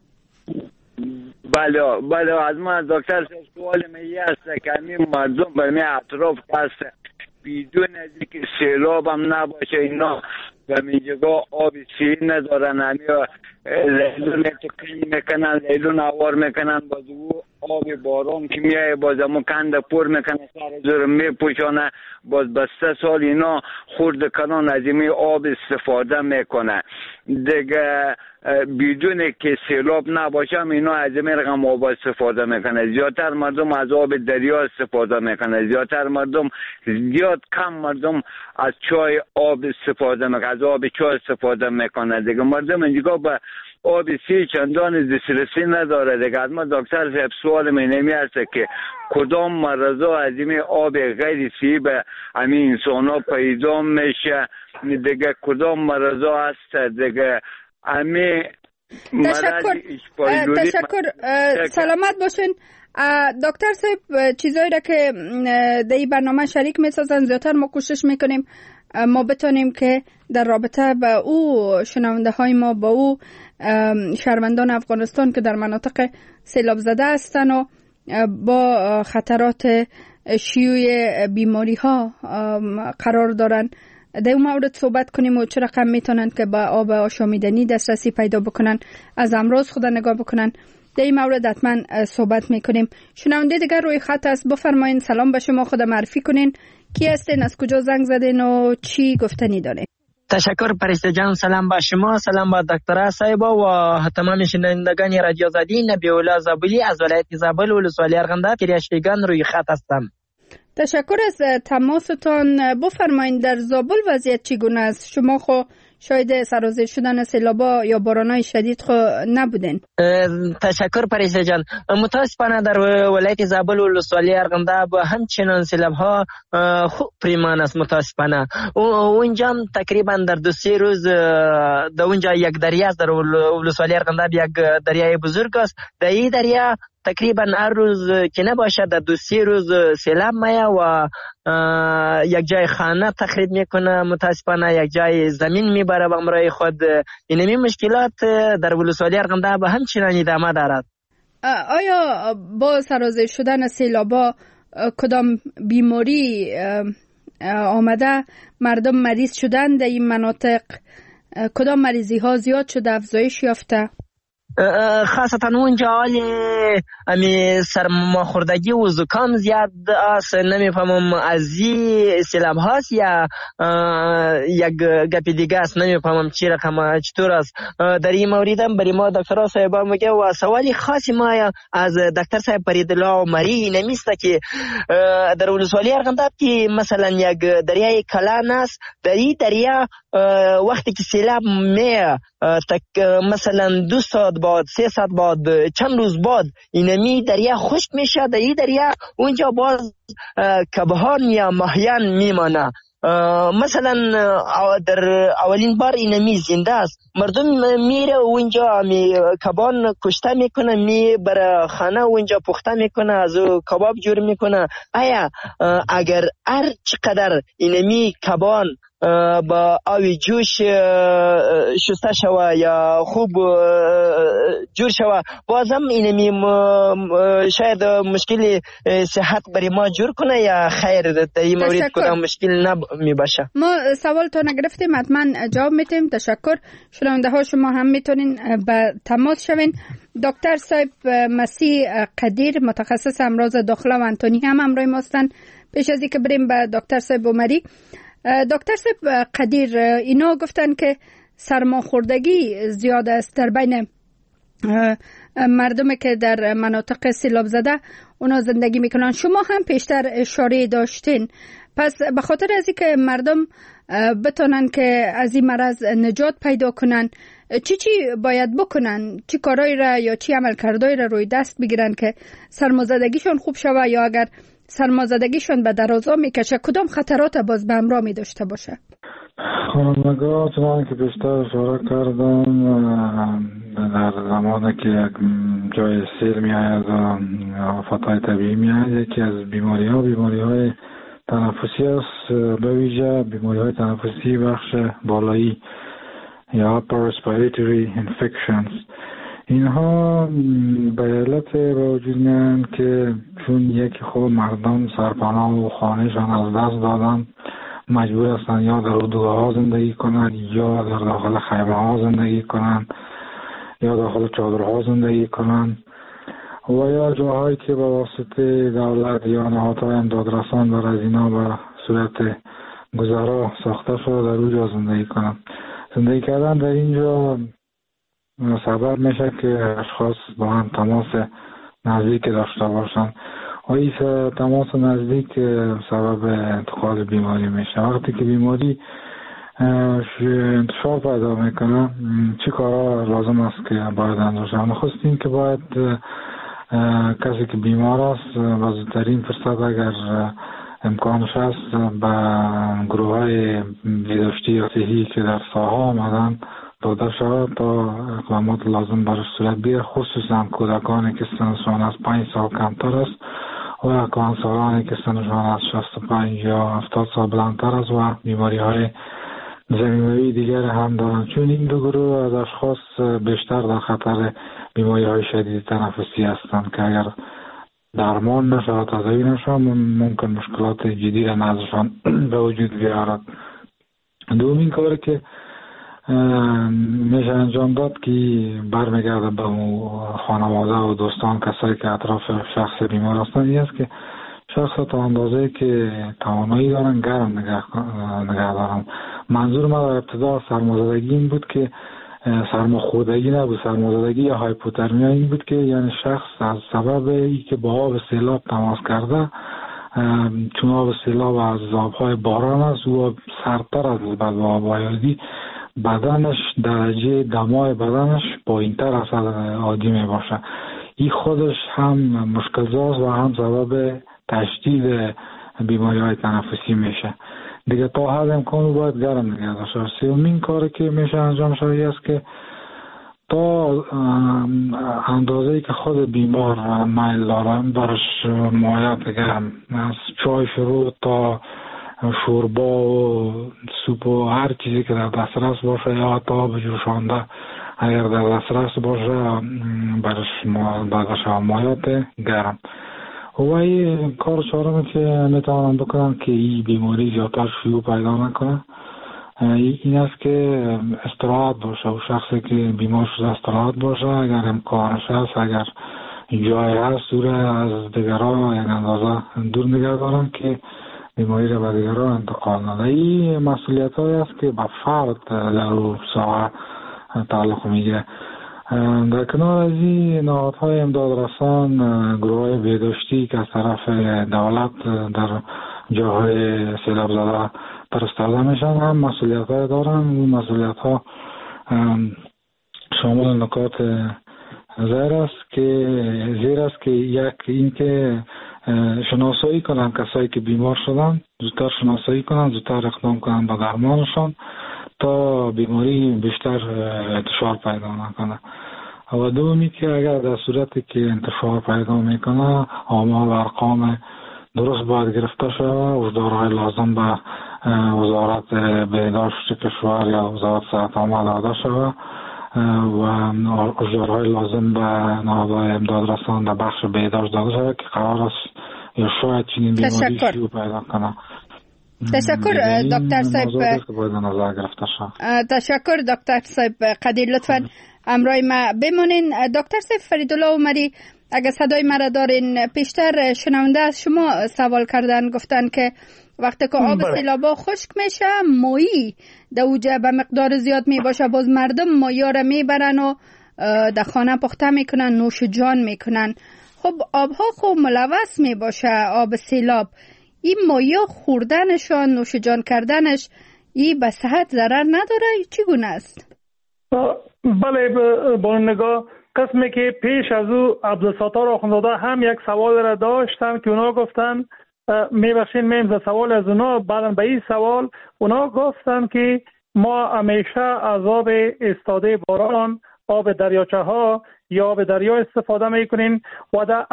[SPEAKER 9] بله از من دکتر سوال میگه است که همین مردم به می اطراف هست بدون از اینکه سیلاب هم نباشه اینا و میگه آب سی ندارن، همی لیلون تکنی میکنن، لیلون اوار میکنن، باز او آب باران که میای باز همون کند پر میکنه سر زور میپوشانه، باز بسته سال اینا خورد کنان از این آب استفاده میکنه. دیگه بدون که سیلاب نباشه اینا از این رقم آب استفاده میکنه. زیادتر مردم از آب دریا استفاده میکنه، زیاد کم مردم از چای آب استفاده میکنه، از آب چای استفاده میکنه. دیگه مردم اینجا به آب سی چندان دسترسی نداره. دیگه از ما دکتر صاحب سوال می هست که کدام مرضا از این آب غیر سی به همین انسان ها پیدا میشه؟ دیگه کدام مرضا هست؟ دیگه همین
[SPEAKER 4] تشکر. سلامت باشین دکتر صاحب. چیزایی را که در این برنامه شریک میسازن زیادتر ما کوشش میکنیم ما بتونیم که در رابطه با او شنونده های ما، با او شهروندان افغانستان که در مناطق سیلاب زده هستن و با خطرات شیوع بیماری ها قرار دارن در اون مورد صحبت کنیم و چه رقم میتونن که با آب آشامیدنی دسترسی پیدا بکنن، از امراض خود نگاه بکنن. در این مورد حتما صحبت میکنیم. شنونده دیگر روی خط است. بفرمایین. سلام به شما، خود معرفی کنین، کی هستین، از کجا زنگ زدین و چی گفتنی دارین؟
[SPEAKER 10] تشکر پرسته جان. سلام با شما، سلام با دکتر صاحبا و تمام شنوندگان رادیو آزادی. نبی الله زابلی از ولایت زابل ولسوالی ارغنداب کریاشیگان روی خط هستم.
[SPEAKER 4] تشکر از تماستان. بفرمایین در زابل وضعیت چگونه است؟ شما خو شاید سرازیر شدن سیلابا یا بارانای شدید خو نبودین.
[SPEAKER 10] تشکر پریسا جان. متاسفانه در ولایت زابل و ولسوالی ارغنداب همچنان سیلاب ها خوب پریمان است. متاسفانه اونجا تقریبا در 2-3 روز در اونجا یک دریا است. در ولسوالی ارغنداب یک دریای بزرگ است. در این دریا تقریبا هر روز که نباشه در 2-3 روز سیلاب میاد و یک جای خانه تخریب میکنه. متاسفانه یک جای زمین میبره به همراه خود. اینمی مشکلات در ولسوالی ارغنداب همچنان ادامه دارد.
[SPEAKER 4] آیا با سرازیر شدن سیلابا کدام بیماری آمده؟ مردم مریض شدن در این مناطق؟ کدام مریضی ها زیاد شده، افزایش یافته؟
[SPEAKER 10] خاصتا اونجا حالی سرماخوردگی و زکام زیاد است. نمیفهمم از این سیلاب هاست یا یک گپی دیگه است. نمیفهمم چی رقم چطور است. در این موردم برای ما دکتر صاحب میگه و سوالی خاصی ما از دکتر صاحب فریدالله عمری نمیسته که در ولسوالی ارغنداب که مثلا یک دریای کلان است. در این دریا وقتی که سیلاب میه مثلا 2 ساعت بعد 3 ساعت بعد چند روز بعد اینمی دریا خشک میشه. در این دریا اونجا باز کبهان یا ماهیان میمانه. مثلا در اولین بار اینمی زنده است، مردم میره اونجا کبان کشته میکنه، می بر خانه اونجا پخته میکنه، از کباب جور میکنه. آیا اگر هر چقدر اینمی کبان با آوی جوش شسته شوه یا خوب جور شوه، بازم اینمی شاید مشکل صحت برای ما جور کنه یا خیر در این مورد کدام مشکل نمی باشه؟
[SPEAKER 4] ما سوال تو نگرفتیم، حتما جواب میتیم. تشکر. شنونده ها شما هم میتونین به تماس شوین. دکتر صاحب مسیح قدیر، متخصص امراض داخله و انتونی هم همراه ما هستن. پیش از اینکه بریم به دکتر صاحب عمری، دکتر صاحب قدیر، اینا گفتن که سرماخوردگی زیاد است در بین مردمی که در مناطق سیلاب زده اونا زندگی میکنن. شما هم پیشتر اشاره داشتین. پس به خاطر از اینکه مردم بتونن که از این مرض نجات پیدا کنن، چی باید بکنن؟ چی کارایی را یا چی عملکردایی را روی دست بگیرن که سرمازدگیشون خوب شوه، یا اگر سرمازدگیشون به درازا میکشه کدام خطرات باز به همراه می داشته باشه؟
[SPEAKER 5] خانمگاه چنان که بیشتر اشاره کردم، در زمانی که یک جای سیل می آید و آفاتهای طبیعی می آید، یکی از بیماری های تنفسی است، به ویژه بیماری های تنفسی بخش بالایی یا upper respiratory infections. اینها به علت به وجود میان که چون یکی خود مردم سرپناه و خانهشان از دست دادن، مجبور هستند یا در اردوگاه ها زندگی کنند یا در داخل خیمه ها زندگی کنند یا داخل چادرها زندگی کنند، و یا جاهایی که به واسطه دولت یا نهادهای امدادرسان بر از اینا به صورت گذرا ساخته شده در اونجا زندگی کنند. زندگی کردن در اینجا سبب میشه که اشخاص با هم تماس نزدیک داشته باشند و این تماس نزدیک سبب انتقال بیماری میشه. وقتی که بیماری انتشار پیدا میکنه، چه کارا لازم است که باید انجام شود؟ نخستین که باید کسی که بیمار است و زودترین فرصت اگر امکانش هست به گروه های بهداشتی یا صحی که در ساحه آمدن داده شود تا اقدامات لازم برای صورت بگیرد، خصوصا کودکانی که سنشان از 5 سال کمتر است و کهنسالانی که سنشان از 65 یا 70 سال بلندتر است و بیماری های زمینه‌ای دیگر هم دارند، چون این دو گروه از اشخاص بیشتر در خطر بیماری های شدید تنفسی هستند که اگر درمان نشود، تداوی نشود، ممکن مشکلات جدی را نزدشان به وجود بیارد. دومین کاری که میشه انجام داد که برمیگرده به خانواده و دوستان، کسایی که اطراف شخص بیمار هستند، این است که شخص تا اندازه که توانایی دارن گرم نگه دارن. منظور ما در ابتدا سرمازدگی این بود که سرماخوردگی نبود، سرمازدگی یا هایپوترمیا این بود که یعنی شخص از سبب ای که با آب سیلاب تماس کرده، چون آب سیلاب از آبهای باران است و سردتر از آب بارانی، بدنش درجه دمای بدنش پایین‌تر از عادی می باشه. این خودش هم مشکل‌زاست و هم سبب تشدید بیماری های تنفسی میشه. دیگه تا حد امکان باید گرم نگه داشته. سومین کاری که میشه انجام شود است که تا اندازه‌ای که خود بیمار میل داره برش مایعات گرم، از چای شروع تا شوربا و سوپ و هر چیزی که در دسترس باشه یا حتی آب جوشانده اگر در دسترس باشه برش مایعات گرم. و این کار چهارمی که میتوانم بکنم که این بیماری زیادتر شیوع پیدا نکنه این است که استراحت باشه و شخصی که بیمار شده استراحت باشه، اگر امکانش هست، اگر جای هست دور از دیگران یک اندازه دور نگه دارم که بیماری را به دیگران انتقال نده. این مسئولیت هایی است که به فرد در اون ساعه تعلق میگیره. در کنار از این نهادهای امدادرسان، گروه‌های بهداشتی که از طرف دولت در جاهای سیلاب زده پرستاده میشن هم مسئولیت‌های دارن. اون مسئولیت‌ها شامل نکات زیر است که یک این که شناسایی کنن کسایی که بیمار شدن زودتر شناسایی کنن، زودتر اقدام کنن به درمانشان تا بیماری بیشتر انتشار پیدا نکنه. و دومی که اگر در صورتی که انتشار پیدا میکنه آمار و ارقام درست باید گرفته شود، هشدارهای لازم به وزارت بهداشت کشور یا وزارت صحت عامه داده شود و هشدارهای لازم به نهادهای امداد رسان در بخش بهداشت داده شود که قرار است یا شاید چنین بیماری شیوع پیدا کنه.
[SPEAKER 4] تشکر دکتر صاحب. تشکر دکتر صاحب قدیر. لطفاً همراه ما بمانین. دکتر صاحب فریدالله عمری، اگه صدای مرا دارین، پیشتر شنونده از شما سوال کردن، گفتن که وقتی که آب سیلابا خشک میشه مایی در اوجه به مقدار زیاد می باشه، باز مردم مایا را میبرن و در خانه پخته میکنن، نوش جان میکنن. خب آبها خوب ملوث می باشه، آب سیلاب، این مایا خوردنش و نوش جان کردنش این به صحت ضرر نداره؟ چگونه است؟
[SPEAKER 8] بله با نگاه قسمی که پیش از او عبدالستار آخوندزاده هم یک سوال را داشتن که اونا گفتن میبخشین میم سوال از اونا، بعدن به این سوال اونا گفتن که ما همیشه از آب استاده باران، آب دریاچه ها یا آب دریا استفاده میکنیم و در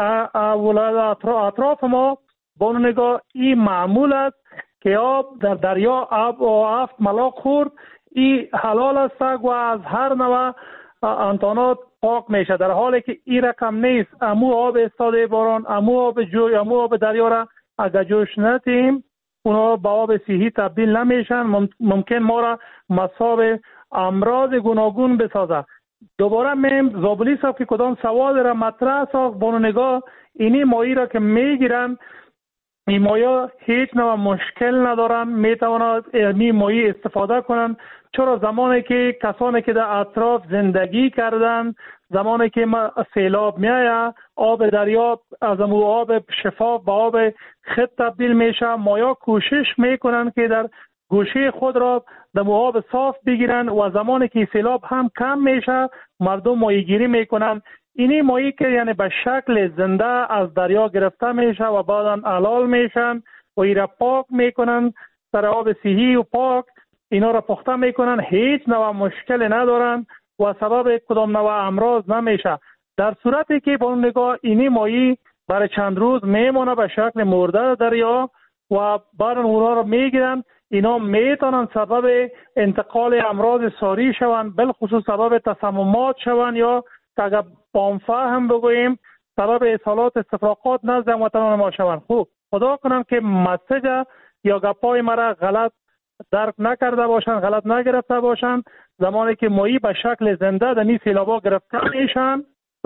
[SPEAKER 8] اطراف ما با نگاه این معمول است که آب در دریا آب و هفت ملاق خورد این حلال است و از هر نوع انتانات پاک میشه، در حالی که این رقم نیست. امو آب استاده باران، امو آب جوی، امو آب دریا را اگر جوش ندیم اونا با آب صحی تبدیل نمیشن، ممکن ما را مصاب امراض گوناگون بسازه. دوباره میم زابلی صاحب که کدام سوال را مطرح ساخت با نگاه اینی مایی را که میگیرن، این مایا هیچ نوع مشکل ندارن، میتوانند این مایی استفاده کنن. چرا زمانی که کسانی که در اطراف زندگی کردن، زمانی که سیلاب میایه آب دریا از امو آب شفاف به آب خط تبدیل میشه، مایا کوشش میکنن که در گوشه خود را در آب صاف بگیرن و زمانی که سیلاب هم کم میشه مردم ماهی گیری میکنن. اینی ماهی که یعنی به شکل زنده از دریا گرفته میشه و بعدا حلال میشن و ایرا پاک میکنن، در آب صحی و پاک اینا را پخته میکنن، هیچ نوع مشکل ندارن و سبب کدام نوع امراض نمیشه. در صورتی که با نگاه اینی ماهی برای چند روز میمونه به شکل مرده دریا و بعد اونا را میگیرن، اینا میتونن سبب انتقال امراض ساری شوند، بالخصوص سبب تسممات شوند یا اگر بانفه هم بگوییم سبب اصالات استفراغات نزد هموطنان ما شوند. خوب خدا کنم که مسیج یا گپای مرا غلط درک نکرده باشند، غلط نگرفته باشند. زمانی که ماهی به شکل زنده در این سیلابا گرفته میشن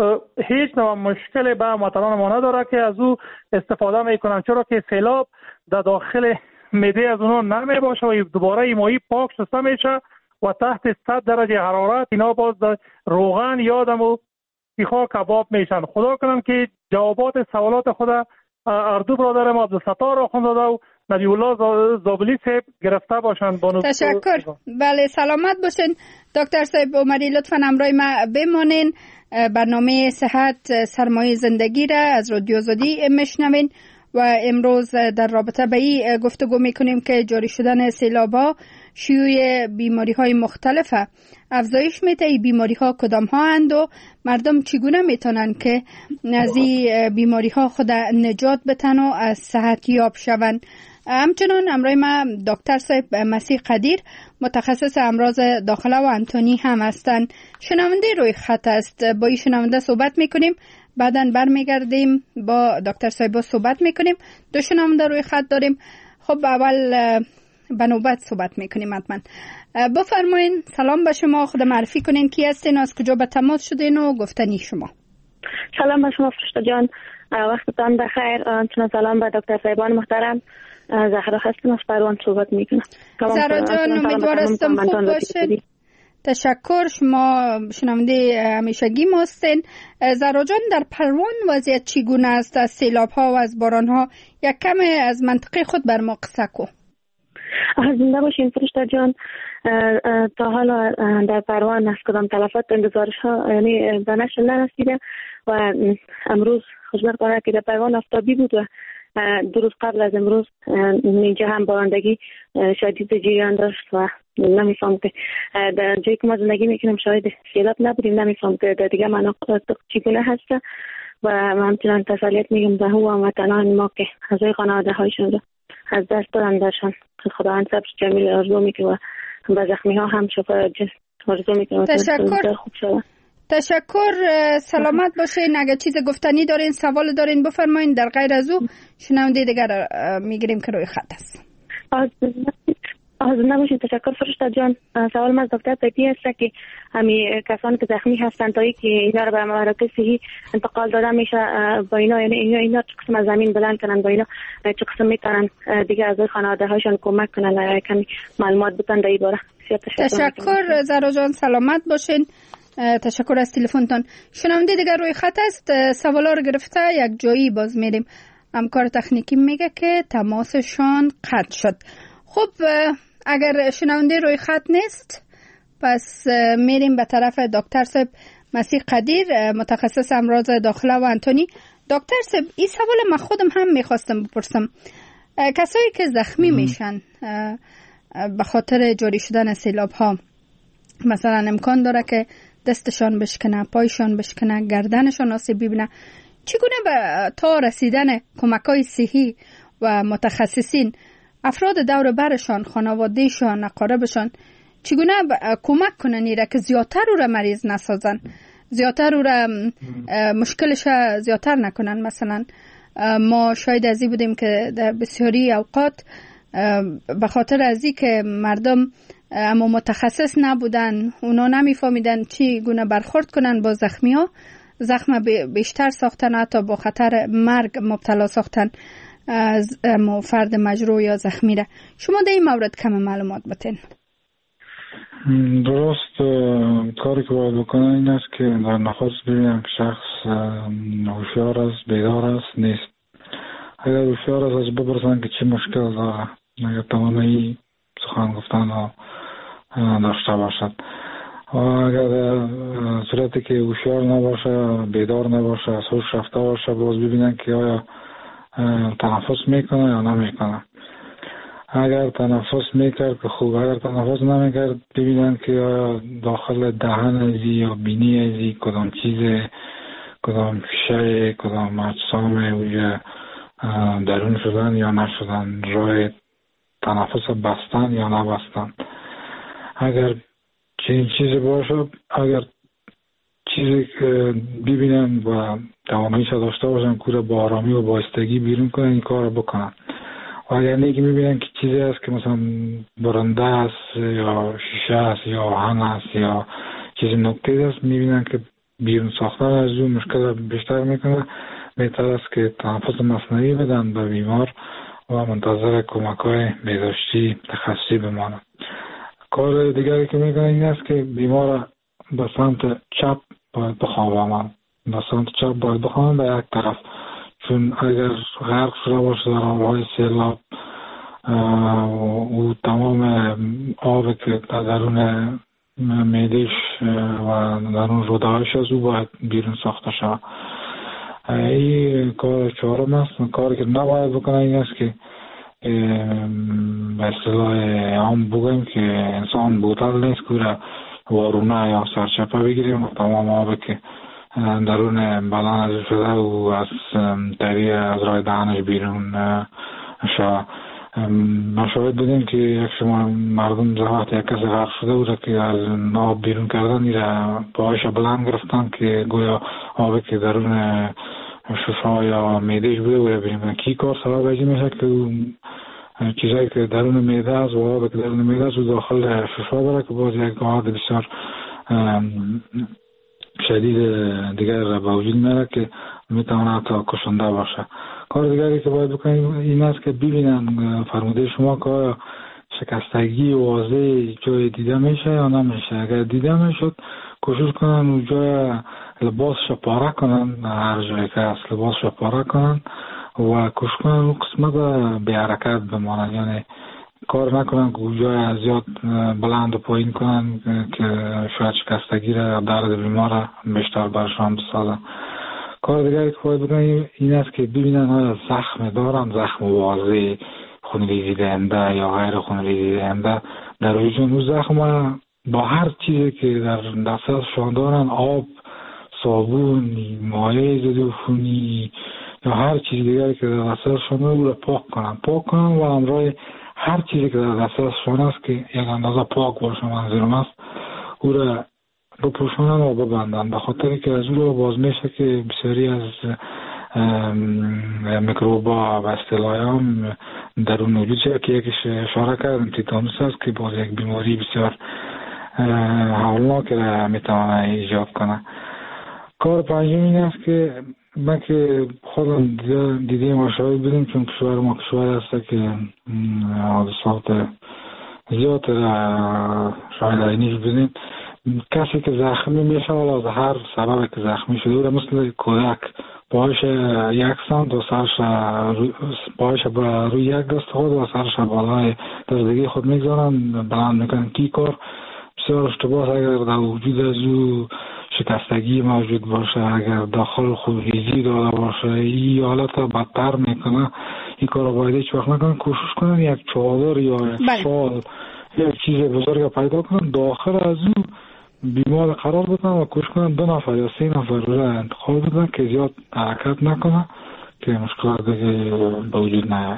[SPEAKER 8] هیچ نوع مشکل به هموطنان ما نداره که از او استفاده میکنن، چرا که سیلاب در داخل معده از اونها نمی باشه و دوباره این ماهی پاک شسته میشه و تحت 100 درجه حرارت اینا باز در روغن یادم و سیخا کباب میشن. خدا کنم که جوابات سوالات خود اردو برادر ما عبدالستار آخوندزاده و نبی الله زابلی صاحب گرفته باشند.
[SPEAKER 4] تشکر. بله سلامت باشین دکتر صاحب عمری. لطفا همراه ما بمانین. برنامه صحت سرمایه زندگی را از رادیو آزادی میشنوین و امروز در رابطه به این گفتگو میکنیم که جاری شدن سیلاب‌ها شیوع بیماری‌های مختلفه افزایش میده. این بیماری‌ها کدام ها اند و مردم چگونه میتونن که از این بیماری‌ها خود نجات بتن و از صحت یاب شوند؟ همچنان امروز ما دکتر صاحب مسیح قدیر متخصص امراض داخله و انتونی هم هستند. شنونده روی خط است، با این شنونده صحبت میکنیم، بعداً برمیگردیم با دکتر صاحب صحبت میکنیم. دو شنونده روی خط داریم. خب اول به نوبت صحبت میکنیم. حتما بفرمایین. سلام به شما، خود معرفی کنین کی هستین، از کجا به تماس شدین و گفتنی شما.
[SPEAKER 11] سلام به شما فرشته جان، وقتتان بخیر. چون سلام به دکتر صاحبان محترم. زهرا هستم از پروان صحبت میکنم.
[SPEAKER 4] زهرا جان امیدوار هستم خوب باشین. تشکر. شما شنونده همیشگی ما هستین. زهرا جان در پروان وضعیت چگونه است از سیلاب ها و از باران ها؟ یک کم از منطقه خود بر ما قصه کو.
[SPEAKER 11] زنده باشین فرشته جان. تا حالا در پروان از کدام تلفات انتظارش ها یعنی به نشر نرسیده و امروز خوشبختانه که در پروان آفتابی بود و دو روز قبل از امروز اینجا هم بارندگی شدید جریان داشت و نمیفهم که در جایی که ما زندگی میکنیم شاید سیلاب نبودیم، نمیفهم که در دیگه مناطق چگونه هست و همچنان تسلیت میگم به هو وطنان ما که اعضای خانواده هایشون رو از دست دادن درشان خداوند صبر جمیل آرزو میکنه و به زخمی ها هم شفا آرزو میکنه.
[SPEAKER 4] تشکر. سلامت باشین. اگر چیز گفتنی دارین، سوال دارین بفرمایین. در غیر از او شنونده دیگر میگیریم که روی خط است.
[SPEAKER 11] نباشید. تشکر فرشته جان. سوال از دکتر پیپی است که همین کسانی که زخمی هستند تا که اینا رو به مراکز صحی انتقال داده میشه با اینا، یعنی اینا چه قسم از زمین بلند کنن با اینا چه قسم میتونن دیگه از خانواده هاشون کمک کنن، کمی معلومات بدن در این باره.
[SPEAKER 4] تشکر زهرا جان. سلامت باشین. تشکر از تلفنتان. شنونده دیگر روی خط است. سوالا رو گرفته یک جایی باز میریم. همکار تکنیکی میگه که تماسشان قطع شد. خب اگر شنونده روی خط نیست پس میریم به طرف دکتر صاحب مسیح قدیر، متخصص امراض داخله و انتونی. دکتر صاحب این سوال من خودم هم میخواستم بپرسم. کسایی که زخمی میشن به خاطر جاری شدن سیلاب ها، مثلا امکان داره که دستشان بشکنه، پایشان بشکنه، گردنشان آسیب ببینه، چگونه تا رسیدن کمک‌های صحی و متخصصین افراد دور برشان، خانوادهشان، اقاربشان چگونه کمک کنن ایره که زیادتر او را مریض نسازن، زیادتر او را مشکلش زیادتر نکنن. مثلا ما شاید ازی بودیم که در بسیاری اوقات به خاطر ازی که مردم اما متخصص نبودن، اونا نمیفهمیدن چی گونه برخورد کنن با زخمی ها، زخم بیشتر ساختن، حتی با خطر مرگ مبتلا ساختن از فرد مجروح یا زخمی را. شما در این مورد کم معلومات بتین.
[SPEAKER 5] درست. کاری که باید بکنن این است که در نخست ببینن که شخص هوشیار است، بیدار است، نیست. اگر هوشیار است از بپرسن که چه مشکل داره، اگر توانایی سخن گفتن داشته باشد. و اگر صورتی که هوشیار نباشه، بیدار نباشه، از هوش رفته باشه، باز ببینن که آیا تنفس میکنه یا نمیکنه. اگر تنفس میکرد که خوب، اگر تنفس نمیکرد ببینن که آیا داخل دهن ازی یا بینی ازی کدام چیز، کدام شی، کدام اجسام اوجه درون شدن یا نشدن، راه تنفس بستن یا نبستن. اگر چنین چیزی باشه، اگر چیزی که ببینن و تواناییش داشته باشن که با آرامی و بایستگی بیرون کنن، این کار رو بکنن. و اگر نیکی میبینن که چیزی است که مثلا برنده است یا شیشه است یا آهن است یا چیزی نکته است، میبینن که بیرون ساختن از اون مشکل بیشتر میکنه، بهتر است که تنفس مصنوعی بدن به بیمار و منتظر کمک‌های بهداشتی تخصصی بمانند. کار دیگری که میکنن این است که بیمار به سمت چپ باید بخوابانند، به سمت چپ باید بخوابانند به یک طرف، چون اگر غرق شده باشه در آبهای سیلاب او تمام آب که درون معده‌اش و درون روده‌هاش از او باید بیرون ساخته شود. این کار چهارم است. کاری که نباید بکنه این است که به اصطلاح عام بگویم که انسان بوتل نیست که وارونه یا سرچپه بگیریم و تمام آب که درون بدن از شده و از طریق از راه دهنش بیرون شود. ما شاید بودیم که یک شما مردم زهات یک کسی غرق شده بود که از آب بیرون کردن ایره پاهاش بلند گرفتن که گویا آبی که درون ششا یا میدهش بوده و ببینیم کی کار سبب ایجی میشه که چیزایی که درون میده است و آبی که درون میده است و داخل ششا داره که باز یک آهد بسیار شدید دیگر به وجود میاره که میتونه حتی کشنده باشه. کار دیگری که باید بکنیم این است که ببینن فرموده شما که آیا شکستگی واضح جای دیده میشه یا نمیشه. اگر دیده میشد کوشش کنن اون جای لباسش پاره کنن، هر جایی که هست لباسش پاره کنن و کوشش کنن اون قسمت به حرکت بمانن، یعنی کار نکنن که جای زیاد بلند و پایین کنن که شاید شکستگی را درد بیمار بیشتر برشان بسازن. کار دیگری که باید بکنن این است که ببینن آیا زخم دارن، زخم واضح، خونریزی دهنده یا غیر خونریزی دهنده در وجود اون زخم با هر چیزی که در دسترسشان دارن، آب، صابون، مایع ضد عفونی یا هر چیز دیگری که در دسترسشان دارن او را پاک کنن و همراه هر چیزی که در دسترسشان است که یک اندازه پاک باشه منظورم است او را بپوشانن و ببندن، به خاطر که از او را باز میشه که بسیاری از میکروبا و اصطلاحاً در اون وجود که یکیش اشاره کردم تیتانوس است که باز یک بیماری بسیار هولناک را میتونه ایجاد کنه. کار پنجم این است که من که خودم دیدیم و شاهد بودیم چون کشور ما کشور است که حادثات زیاد شاهد عینیش بودیم، کسی که زخمی میشه ولی از هر سبب که زخمی شده او مثل کودک پاهاش یک سمت و سرش پاهاش روی یک دست خود و سرش بالای دستگی خود میگذارن بلند میکنن کی کار بسیار اشتباه. اگر در وجود از او شکستگی موجود باشه، اگر داخل خونریزی داده باشه، این حالت بدتر میکنه. این کار باید هیچ وقت نکنن، کوشش کنن یک چادر یا یک شال یک چیز بزرگ پیدا کنن داخل از او بیمار قرار بدن و کوشش کنن 2 نفر یا 3 نفر را انتخاب بدن که زیاد حرکت نکنه که مشکلات دیگه به وجود نیاد.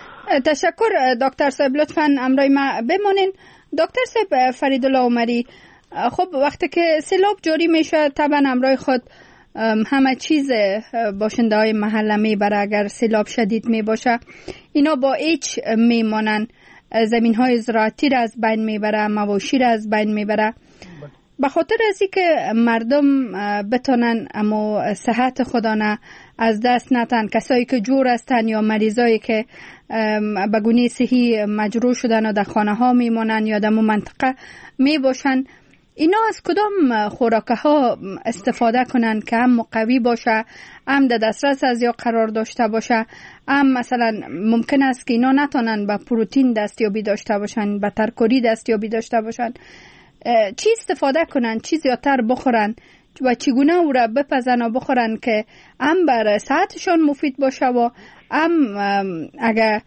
[SPEAKER 4] تشکر دکتر صاحب، لطفاً امرای ما بمونین. دکتر صاحب فریدالله عمری، خب وقتی که سیلاب جاری میشه طبعا امرای خود همه چیز باشنده های محله میبره. اگر سیلاب شدید میباشه اینا با ایچ میمانن، زمین های زراعتی را از بین میبره، مواشی را از بین میبره. به خاطر ازی که مردم بتونن اما صحت خودانه از دست نتن، کسایی که جور هستن یا مریضایی که به گونه صحی مجروح شدن و در خانه ها میمونن یا در منطقه میباشن، اینا از کدام خوراکه ها استفاده کنن که هم قوی باشه، هم در دسترس از یا قرار داشته باشه، هم مثلا ممکن است که اینا نتونن به پروتئین دستیابی داشته باشن، به ترکاری دستیابی داشته باشن، چی استفاده کنن، چی زیادتر بخورن و چگونه او را بپزن و بخورن که هم بر صحتشان مفید باشه و هم اگر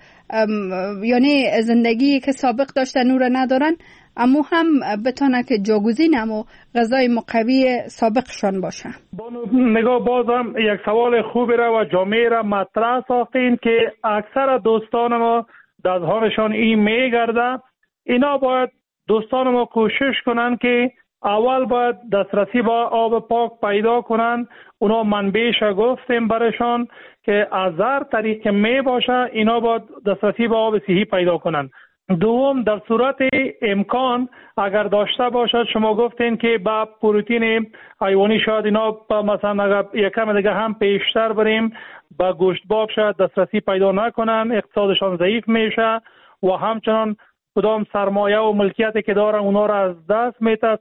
[SPEAKER 4] یعنی زندگی که سابق داشتن او را ندارن اما هم بتونه که جاگزین و غذای مقوی سابقشان باشه.
[SPEAKER 8] نگاه بازم یک سوال خوبی را و جامعه را مطرح ساختین که اکثر دوستان ما دستهانشان این میگرده. اینا باید دوستان ما کوشش کنن که اول باید دسترسی با آب پاک پیدا کنن. اونا منبعش گفتیم برشان که از هر طریق می باشه اینا باید دسترسی با آب صحی پیدا کنن. دوم، در صورت امکان اگر داشته باشد، شما گفتین که با پروتئین حیوانی شاید اینا مثلا اگر یکم دیگه هم پیشتر بریم با گوشت باب شاید دسترسی پیدا نکنن، اقتصادشان ضعیف میشه و همچنان کدام سرمایه و ملکیتی که دارن اونا را از دست میده،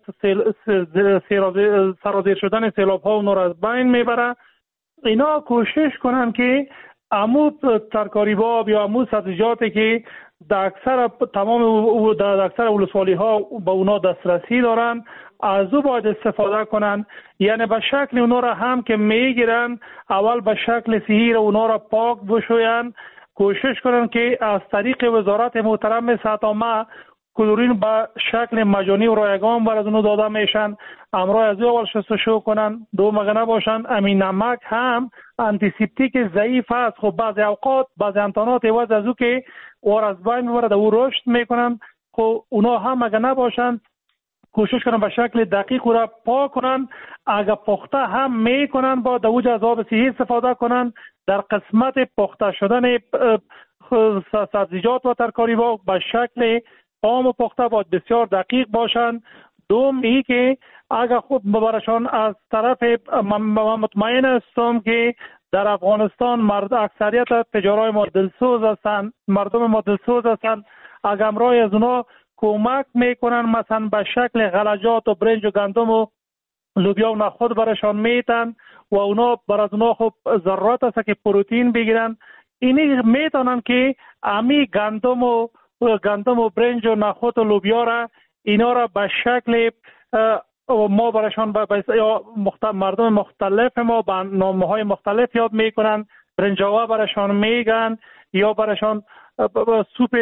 [SPEAKER 8] سرازیر شدن سیلاب ها اونا را از بین میبره. اینا کوشش کنن که امو ترکاری باب یا امو سبزیجاتی که در اکثر تمام در اکثر ولسوالی ها به اونا دسترسی دارن از او باید استفاده کنن. یعنی به شکل اونا را هم که میگیرن اول به شکل صحیح اونا را پاک بشوین، کوشش کنن که از طریق وزارت محترم صحت عامه کلورین به شکل مجانی و رایگان بر از اونو داده میشن، امرای از اول شستشو کنن. دوم اگه نباشن امین نمک هم آنتیسپتیک ضعیف است. خب بعضی اوقات بعضی امتحانات عوض از او که اور از بین میبرد او رشد میکنن، خب اونا هم اگه نباشن کوشش کنن به شکل دقیق او را پاک کنن. اگه پخته هم میکنن با دوج از آب صحی استفاده کنن. در قسمت پخته شدن سبزیجات و ترکاری با به شکل عام و پخته باید بسیار دقیق باشن. دوم ای که اگر خود برشان از طرف مطمئن هستم که در افغانستان اکثریت تجارای ما دلسوز هستند، مردم ما دلسوز هستند. اگر امرای از اونا کمک میکنن مثلا به شکل غلجات و برنج و گندم و لوبیا و نخود برشان میتن و اونا بر از اونا خب ضرورت است که پروتئین بگیرن. اینی میتونن که امی گندم و برنج و نخود و لوبیا را اینا را به شکل ما برایشان یا مردم مختلف ما به نامه‌های مختلف یاد میکنن. برنجاوه برایشان میگن یا برایشان سوپ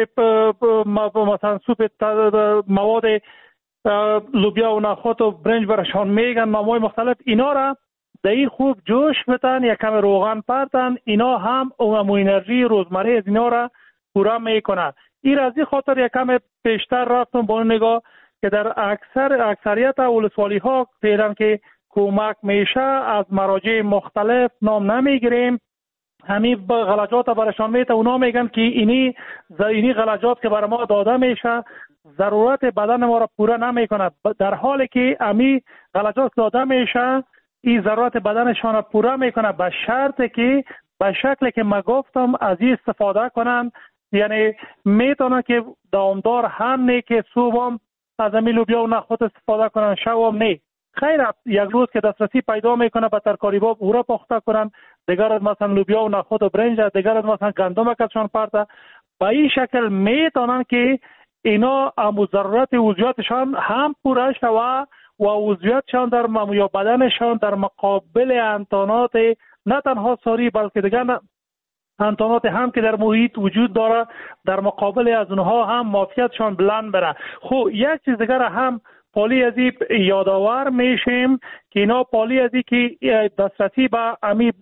[SPEAKER 8] مثلا سوپ مواد لوبیا و نخود و برنج برایشان میگن نامه‌های مختلف. اینا را دایی خوب جوش بتن، یک کم روغن پرتن، اینا هم اون انرژی روزمره از اینا را پورا میکنه. این از این خاطر یک کم پیشتر رفتم با نگاه که در اکثریت ولسوالی ها فعلا که کمک میشه از مراجع مختلف نام نمیگیریم. همین غلجات برشان میته، اونا میگن که اینی غلجات که برای ما داده میشه ضرورت بدن ما را پورا نمیکنه، در حالی که امی غلجات داده میشه این ضرورت بدنشان را پورا میکنه به شرطی که به شکلی که ما گفتم از این استفاده کنن. یعنی میتونه که دامدار هم نه که صبح از امی لوبیا و نخود استفاده کنن، شب نه. خیر یک روز که دسترسی پیدا میکنه به ترکاری باب او را پخته کنن، دیگر از مثلا لوبیا و نخود و برنج، دیگر از مثلا گندم کشان پرته. به این شکل میتونن که اینا امو ضرورت عضویاتشان هم پوره شوه و عضویاتشان در یا بدنشان در مقابل انتانات نه تنها ساری بلکه دیگر انتانات هم که در محیط وجود داره در مقابل از اونها هم معافیتشان بلند بره. خب یک چیز دیگر هم پالی از این یادآور میشیم که اینا پالی از این که دسترسی به امی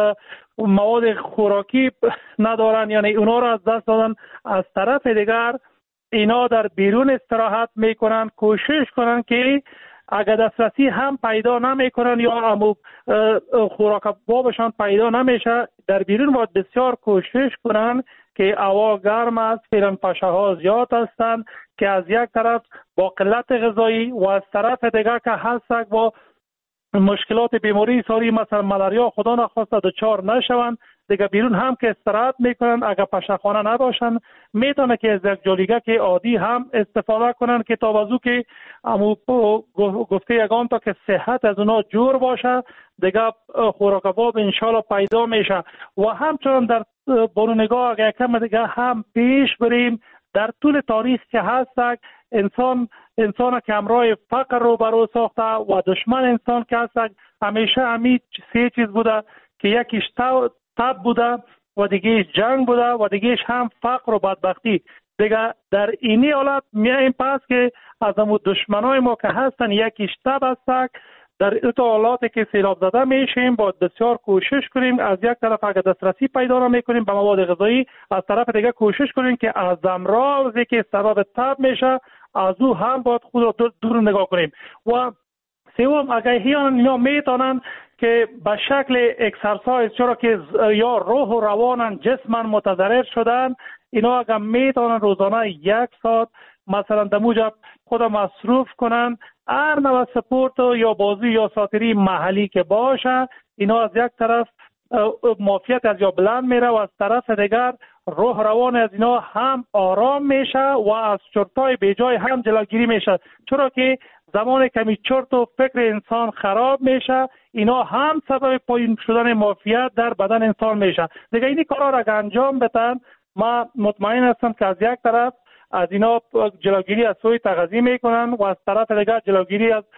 [SPEAKER 8] مواد خوراکی ندارن، یعنی اونا را از دست دادن. از طرف دیگر اینا در بیرون استراحت میکنن، کوشش کنن که اگر دسترسی هم پیدا نمیکنن یا خوراک بابشان پیدا نمیشه در بیرون باید بسیار کوشش کنن که هوا گرم است، فعلا پشه ها زیاد هستند که از یک طرف با قلت غذایی و از طرف دیگر که هستند با مشکلات بیماری ساری مثلا ملاریا خدا نخواسته دچار نشوند. دیگه بیرون هم که استراحت میکنن، اگر پشه‌خانه نباشن میتونه که از یک جالیگه که عادی هم استفاده کنن که تا وضو که گفته یگان تا که صحت از اونا جور باشه دیگه خوراک باب انشالله پیدا میشه. و همچنان در برونگاه اگر کم دیگه هم پیش بریم در طول تاریخ که هست انسان که همراه فقر رو برو ساخته و دشمن انسان که هست همیشه همین سه چیز بوده که یکیش تب بوده و دیگهش جنگ بوده و دیگهش هم فقر و بدبختی. دیگه در اینی حالت میایم پس که از همون دشمنای ما که هستن یکیش تب هست. در این حالاتی که سیلاب زده میشیم باید بسیار کوشش کنیم از یک طرف اگر دسترسی پیدا نمیکنیم به مواد غذایی، از طرف دیگه کوشش کنیم که از امراضی که سبب تب میشه از او هم باید خود را دور نگاه کنیم. و سوم اگر اینا میتونن که به شکل اکسرسایز، چرا که یا روح و روانن جسمن متضرر شدن، اینا اگر میتونن روزانه 1 ساعت مثلا در موجب خود مصروف کنن هر نوع سپورت یا بازی یا ساتری محلی که باشه، اینا از یک طرف معافیت از یا بلند میره و از طرف دیگر روح روان از اینا هم آرام میشه و از چرتای بیجای هم جلوگیری میشه. چرا که زمان کمی چرت و فکر انسان خراب میشه اینا هم سبب پایین شدن معافیت در بدن انسان میشه. دیگه اینی کارا را انجام بدن ما مطمئن هستم که از یک طرف از اینا جلوگیری از سوی تغذیه میکنن و از طرف دیگر جلوگیری از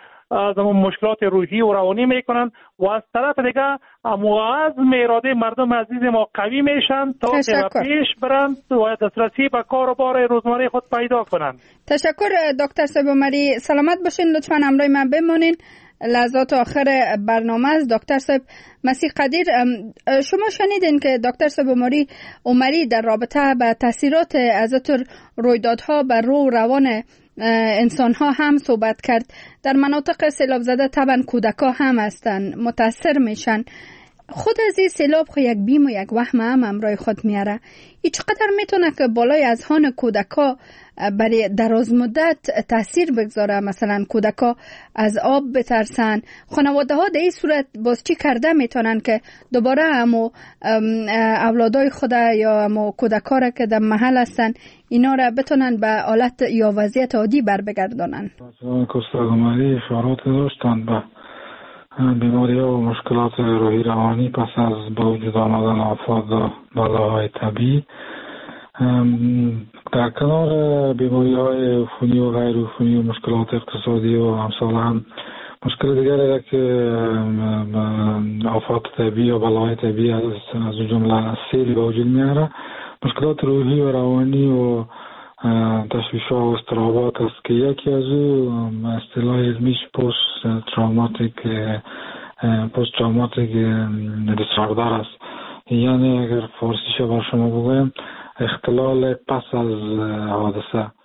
[SPEAKER 8] مشکلات روحی و روانی میکنن و از طرف دیگر عزم اراده مردم عزیز ما قوی میشن تا که پیش برند و دسترسی به کار و بار روزمره خود پیدا کنن.
[SPEAKER 4] تشکر دکتر صاحب عمری، سلامت باشین، لطفاً همراه من بمانین. لحظات آخر برنامه از دکتر صاحب مسیح قدیر. شما شنیدین که دکتر صاحب عمری در رابطه با تاثیرات از رویدادها بر روح و روان انسان ها هم صحبت کرد. در مناطق سیلاب زده طبعا کودکا هم هستن متاثر میشن. خود از این سیلاب خو یک بیم و یک وهم هم همراه خود میاره. ای چقدر میتونه که بالای اذهان کودکا برای دراز مدت تاثیر بگذاره؟ مثلا کودکا از آب بترسن، خانواده ها در این صورت باز چی کرده میتونن که دوباره همو اولادای خود یا همو کودکا را که در محل هستن اینا را بتونن به حالت یا وضعیت عادی بر بگردانن؟
[SPEAKER 5] کستاگماری اشارات داشتن به بیماری ها و مشکلات روحی روانی پس از با وجود آمدن آفات و بلاهای طبیعی. در کنار بیماری های عفونی و غیر عفونی و مشکلات اقتصادی و امثال هم مشکل دیگر که آفات طبیعی یا بلاهای طبیعی از جمله سیل به وجود میاره، مشکلات روحی و روانی و تشویش‌ها و اضطرابات است که یکی از او اصطلاح علمیش پست تروماتیک دیسوردر است. یعنی اگر فارسیش بر شما بگویم اختلال پس از حادثه.